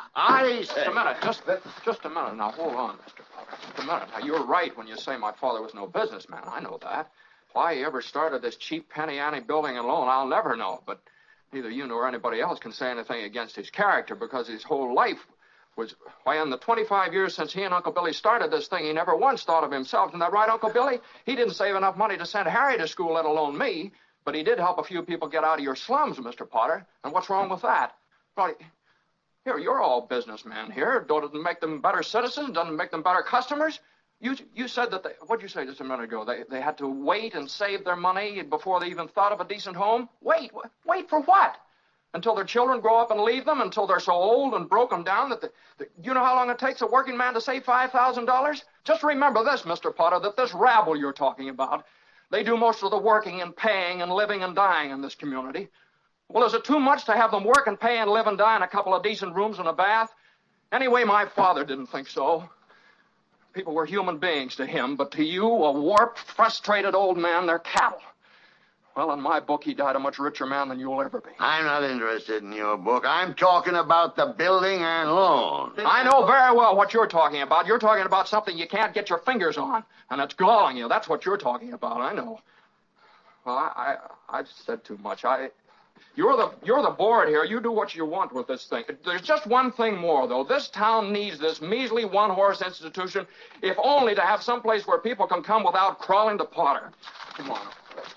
I say... Just a minute. Just, just a minute. Now, hold on, Mister Potter. Just a minute. Now, you're right when you say my father was no businessman. I know that. Why he ever started this cheap penny-ante building and loan, I'll never know. But neither you nor anybody else can say anything against his character because his whole life was... Why, in the twenty-five years since he and Uncle Billy started this thing, he never once thought of himself. Isn't that right, Uncle Billy? He didn't save enough money to send Harry to school, let alone me. But he did help a few people get out of your slums, Mister Potter. And what's wrong with that? Well, here, you're all businessmen here. Doesn't it make them better citizens? Doesn't it make them better customers? You you said that they... What'd you say just a minute ago? They, they had to wait and save their money before they even thought of a decent home? Wait. Wait for what? Until their children grow up and leave them, until they're so old and broken down that... The, the, you know how long it takes a working man to save five thousand dollars? Just remember this, Mister Potter, that this rabble you're talking about, they do most of the working and paying and living and dying in this community. Well, is it too much to have them work and pay and live and die in a couple of decent rooms and a bath? Anyway, my father didn't think so. People were human beings to him, but to you, a warped, frustrated old man, they're cattle. Well, in my book, he died a much richer man than you'll ever be. I'm not interested in your book. I'm talking about the building and loan. I know very well what you're talking about. You're talking about something you can't get your fingers on, and it's galling you. That's what you're talking about, I know. Well, I, I, I've said too much. I... You're the you're the board here. You do what you want with this thing. There's just one thing more, though. This town needs this measly one-horse institution, if only to have some place where people can come without crawling to Potter. Come on.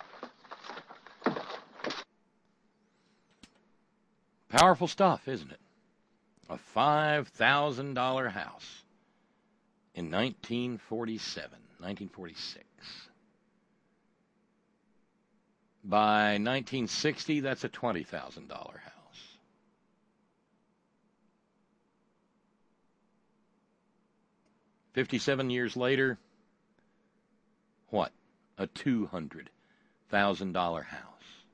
Powerful stuff, isn't it? A five thousand dollars house in nineteen forty-seven, nineteen forty-six. By nineteen sixty, that's a twenty thousand dollars house. fifty-seven years later, what? A two hundred thousand dollars house.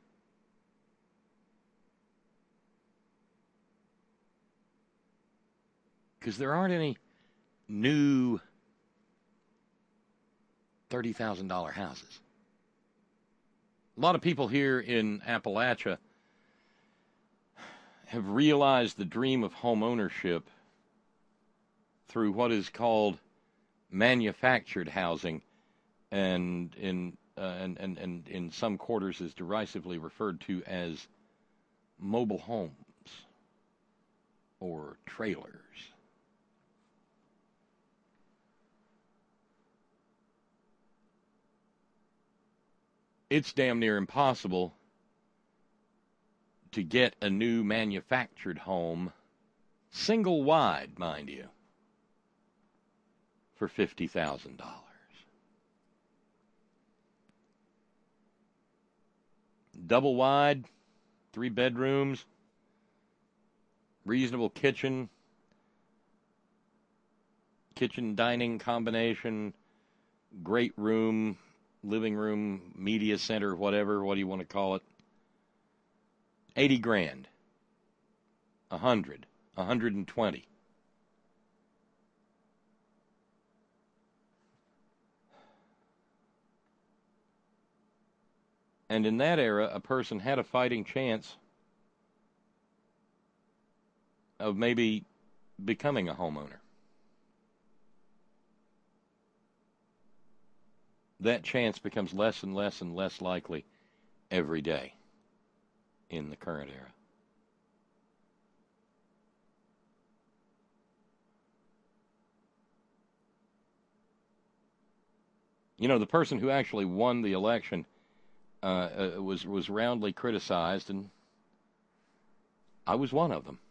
Because there aren't any new thirty thousand dollars houses. A lot of people here in Appalachia have realized the dream of home ownership through what is called manufactured housing, and in uh, and, and, and in some quarters is derisively referred to as mobile homes or trailers. It's damn near impossible to get a new manufactured home, single wide, mind you, for fifty thousand dollars. Double wide, three bedrooms, reasonable kitchen, kitchen dining combination, great room, living room, media center, whatever, what do you want to call it? eighty grand. A hundred. A hundred and twenty. And in that era, a person had a fighting chance of maybe becoming a homeowner. That chance becomes less and less and less likely every day in the current era. You know, the person who actually won the election uh, uh, was was roundly criticized, and I was one of them,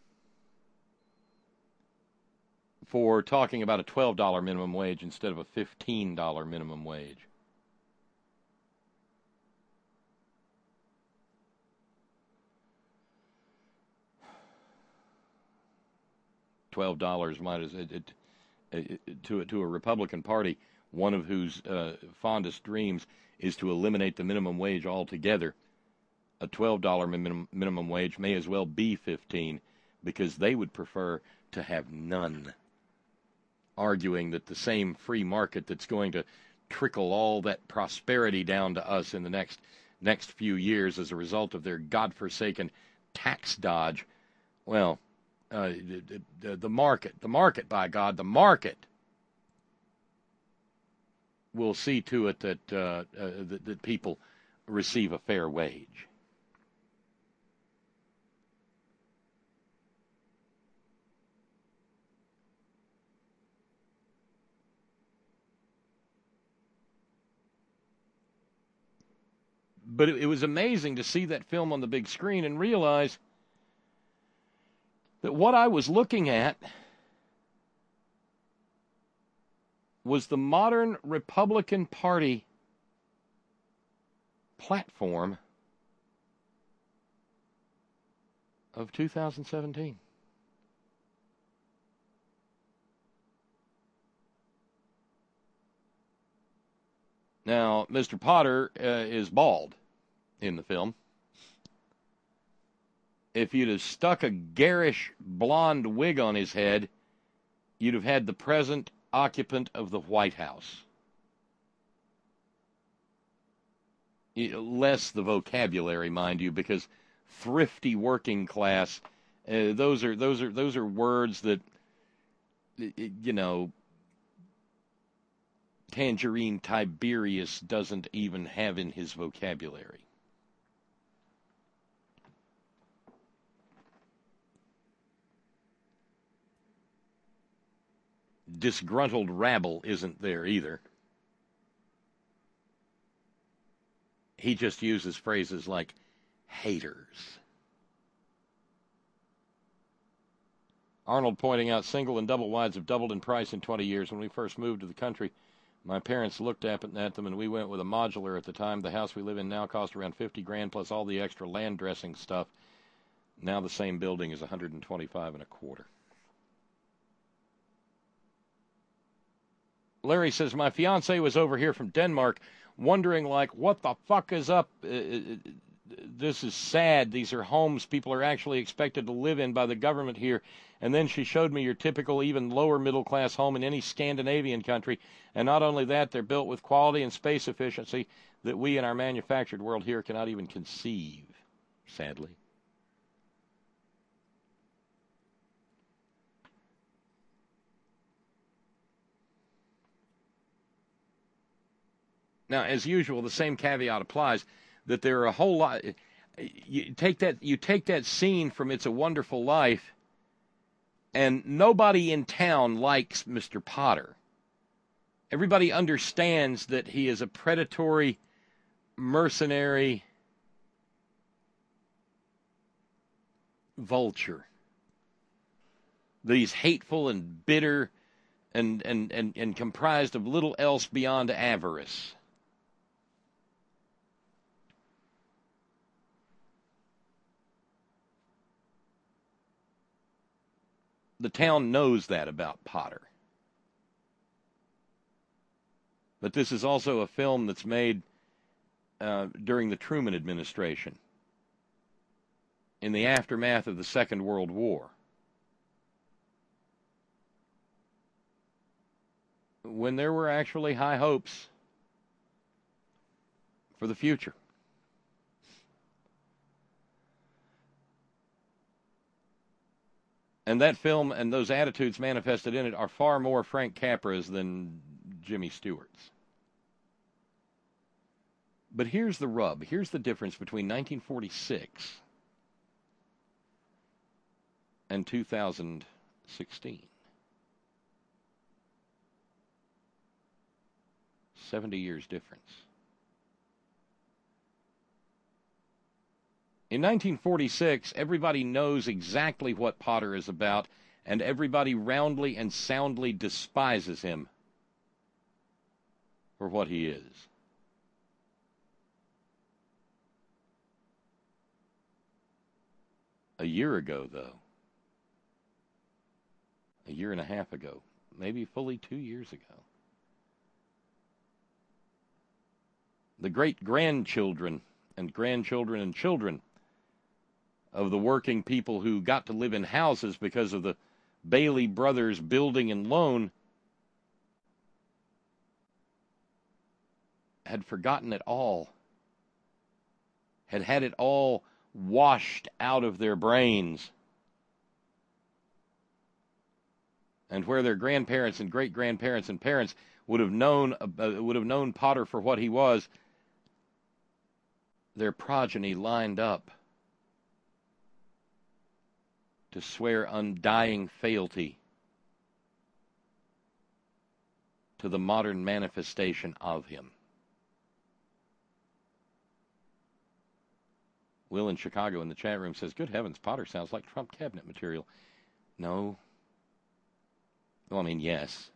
for talking about a twelve dollars minimum wage instead of a fifteen dollars minimum wage. Twelve dollars might as it, it, it to to a Republican Party one of whose uh, fondest dreams is to eliminate the minimum wage altogether, a twelve dollars minimum, minimum wage may as well be fifteen, because they would prefer to have none, arguing that the same free market that's going to trickle all that prosperity down to us in the next next few years as a result of their godforsaken tax dodge, well, uh, the, the, the market, the market, by God, the market will see to it that, uh, uh, that, that people receive a fair wage. But it, it was amazing to see that film on the big screen and realize that what I was looking at was the modern Republican Party platform of two thousand seventeen. Now, Mister Potter uh, is bald in the film. If you'd have stuck a garish blonde wig on his head, you'd have had the present occupant of the White House. Less the vocabulary, mind you, because thrifty working class, uh, those are those are those are words that, you know, Tangerine Tiberius doesn't even have in his vocabulary. Disgruntled rabble isn't there either. He just uses phrases like haters. Arnold pointing out single and double wides have doubled in price in twenty years. When we first moved to the country, my parents looked at them and we went with a modular at the time. The house we live in now cost around fifty grand plus all the extra land dressing stuff. Now the same building is one hundred twenty-five and a quarter. Larry says, my fiance was over here from Denmark wondering, like, what the fuck is up? Uh, this is sad. These are homes people are actually expected to live in by the government here. And then she showed me your typical, even lower middle-class home in any Scandinavian country. And not only that, they're built with quality and space efficiency that we in our manufactured world here cannot even conceive, sadly. Now, as usual, the same caveat applies that there are a whole lot. You take that, you take that scene from It's a Wonderful Life, and nobody in town likes Mister Potter. Everybody understands that he is a predatory, mercenary vulture. That he's hateful and bitter and, and, and, and comprised of little else beyond avarice. The town knows that about Potter. But this is also a film that's made uh, during the Truman administration, in the aftermath of the Second World War, when there were actually high hopes for the future. And that film and those attitudes manifested in it are far more Frank Capra's than Jimmy Stewart's. But here's the rub. Here's the difference between nineteen forty-six and two thousand sixteen. seventy years difference. In nineteen forty-six, everybody knows exactly what Potter is about, and everybody roundly and soundly despises him for what he is. A year ago, though, a year and a half ago, maybe fully two years ago, the great-grandchildren and grandchildren and children of the working people who got to live in houses because of the Bailey Brothers Building and Loan had forgotten it all, had had it all washed out of their brains. And where their grandparents and great-grandparents and parents would have known uh, would have known Potter for what he was, their progeny lined up to swear undying fealty to the modern manifestation of him. Will in Chicago in the chat room says, good heavens, Potter sounds like Trump cabinet material. No. Well, I mean, yes.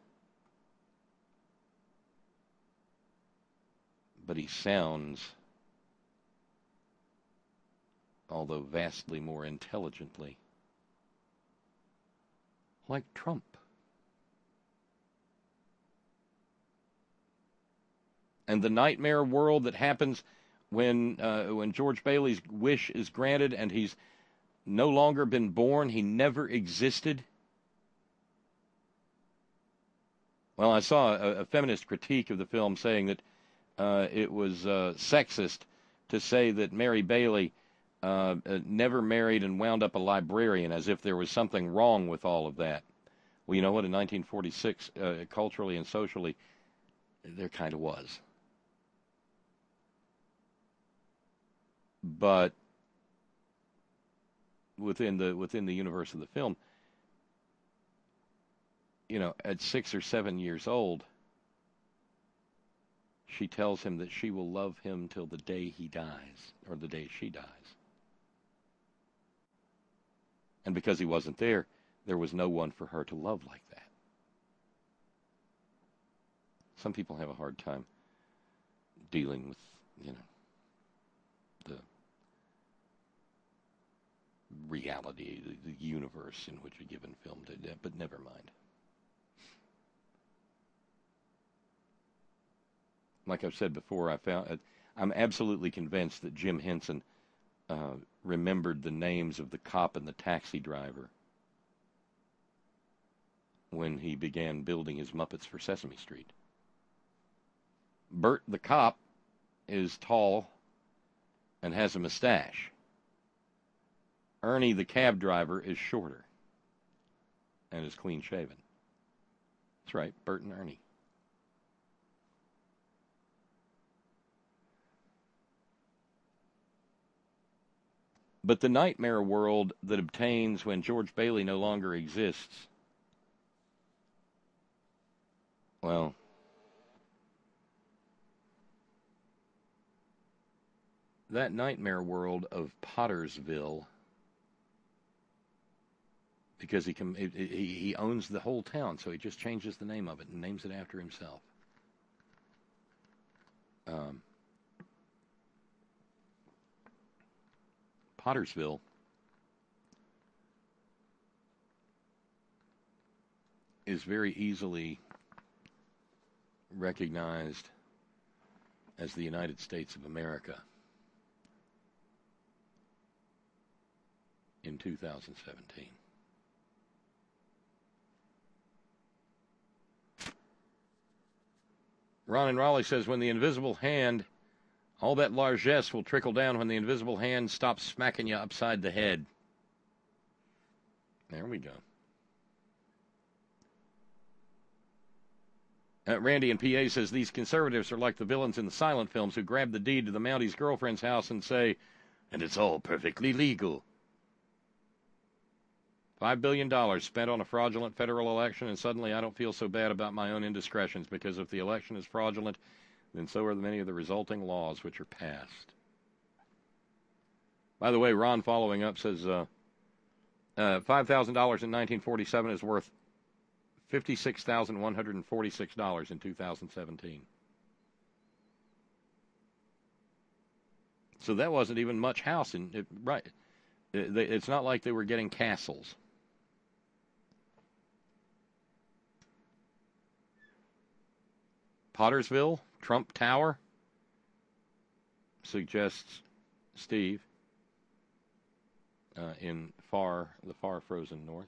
But he sounds, although vastly more intelligently, like Trump. And the nightmare world that happens when uh, when George Bailey's wish is granted and he's no longer been born, he never existed. Well, I saw a, a feminist critique of the film saying that uh, it was uh, sexist to say that Mary Bailey uh, uh, never married and wound up a librarian, as if there was something wrong with all of that. Well, you know what? In nineteen forty-six, uh, culturally and socially, there kind of was. But within the within the universe of the film, you know, at six or seven years old, she tells him that she will love him till the day he dies, or the day she dies. And because he wasn't there, there was no one for her to love like that. Some people have a hard time dealing with, you know, the reality, the, the universe in which a given film did, but never mind. Like I've said before, I found I'm absolutely convinced that Jim Henson uh, remembered the names of the cop and the taxi driver when he began building his Muppets for Sesame Street. Bert the cop is tall and has a mustache. Ernie the cab driver is shorter and is clean-shaven. That's right, Bert and Ernie. But the nightmare world that obtains when George Bailey no longer exists, well, that nightmare world of Pottersville, because he can, he, he owns the whole town, so he just changes the name of it and names it after himself. Um, Pottersville is very easily recognized as the United States of America in two thousand seventeen. Ron in Raleigh says, when the invisible hand, all that largesse will trickle down when the invisible hand stops smacking you upside the head. There we go. Uh, Randy in P A says, these conservatives are like the villains in the silent films who grab the deed to the Mounties' girlfriend's house and say, and it's all perfectly legal. Five billion dollars spent on a fraudulent federal election, and suddenly I don't feel so bad about my own indiscretions, because if the election is fraudulent, then so are many of the resulting laws which are passed. By the way, Ron following up says, uh, uh, five thousand dollars in nineteen forty-seven is worth fifty-six thousand one hundred forty-six dollars in two thousand seventeen. So that wasn't even much house. In it, right. It, it's not like they were getting castles. Pottersville, Trump Tower, suggests Steve uh, in far the far frozen north.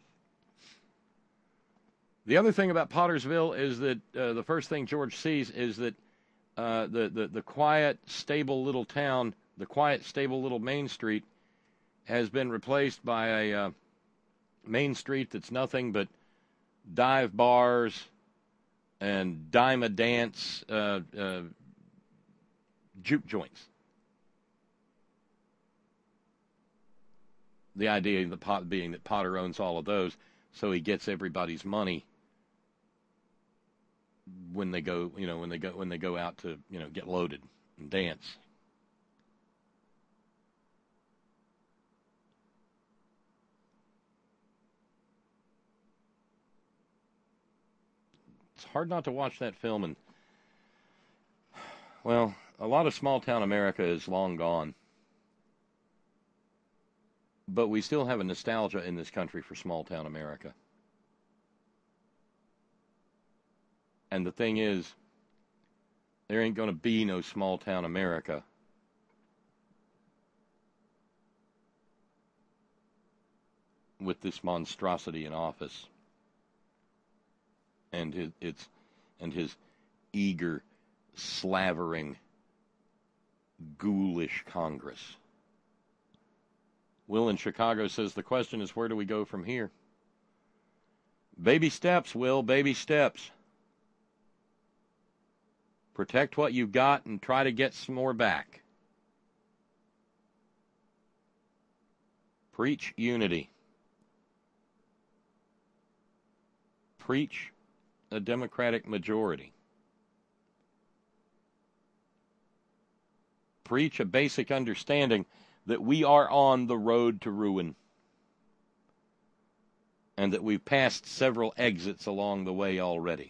The other thing about Pottersville is that uh, the first thing George sees is that uh, the, the, the quiet, stable little town, the quiet, stable little Main Street, has been replaced by a uh, Main Street that's nothing but dive bars and dime-a-dance uh, uh, juke joints. The idea of the pot being that Potter owns all of those, so he gets everybody's money when they go, you know, when they go when they go out to, you know, get loaded and dance. It's hard not to watch that film, and well, a lot of small town America is long gone. But we still have a nostalgia in this country for small town America. And the thing is, there ain't going to be no small town America with this monstrosity in office and his, its and his eager, slavering, ghoulish Congress. Will in Chicago says the question is, where do we go from here? Baby steps, Will, baby steps. Protect what you've got and try to get some more back. Preach unity. Preach a Democratic majority. Preach a basic understanding that we are on the road to ruin, and that we've passed several exits along the way already.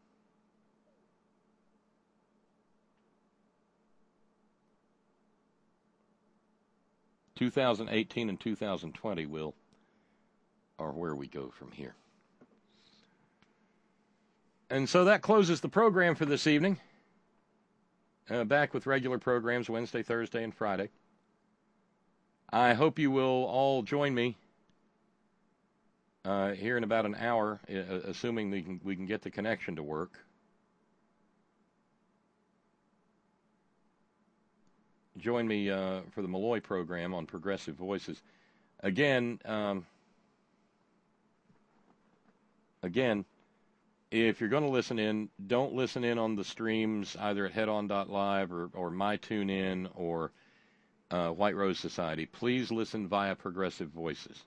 two thousand eighteen and two thousand twenty, Will, are where we go from here. And so that closes the program for this evening. Uh, back with regular programs Wednesday, Thursday, and Friday. I hope you will all join me uh, here in about an hour, uh, assuming we can, we can get the connection to work. Join me uh, for the Malloy program on Progressive Voices. Again, um, again, if you're going to listen in, don't listen in on the streams either at headon dot live or, or MyTuneIn or uh, White Rose Society. Please listen via Progressive Voices,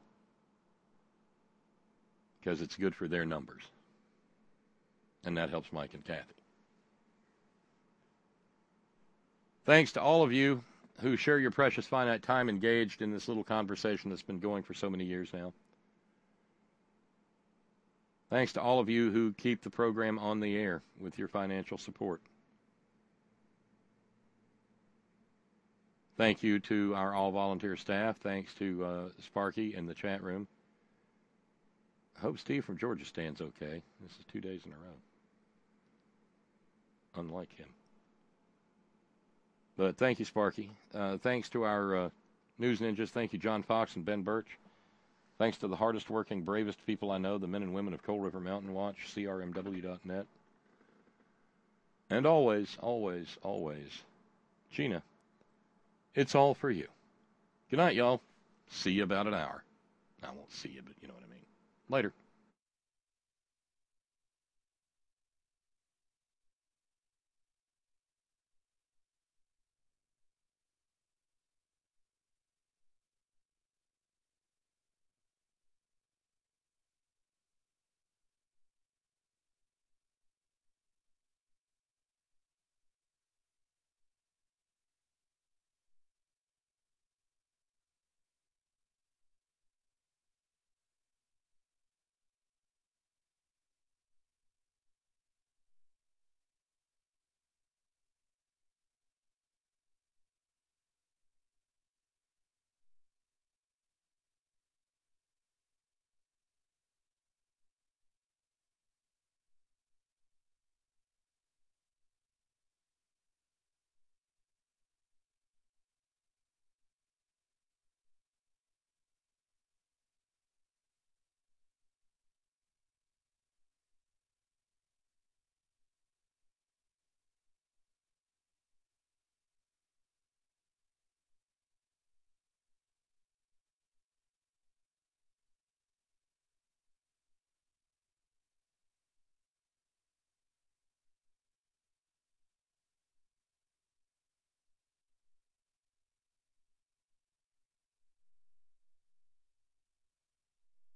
because it's good for their numbers. And that helps Mike and Kathy. Thanks to all of you who share your precious finite time engaged in this little conversation that's been going for so many years now. Thanks to all of you who keep the program on the air with your financial support. Thank you to our all-volunteer staff. Thanks to uh, Sparky in the chat room. I hope Steve from Georgia stands okay. This is two days in a row. Unlike him. But thank you, Sparky. Uh, thanks to our uh, news ninjas. Thank you, John Fox and Ben Birch. Thanks to the hardest working, bravest people I know, the men and women of Coal River Mountain Watch, C R M W dot net. And always, always, always, Gina, it's all for you. Good night, y'all. See you about an hour. I won't see you, but you know what I mean. Later.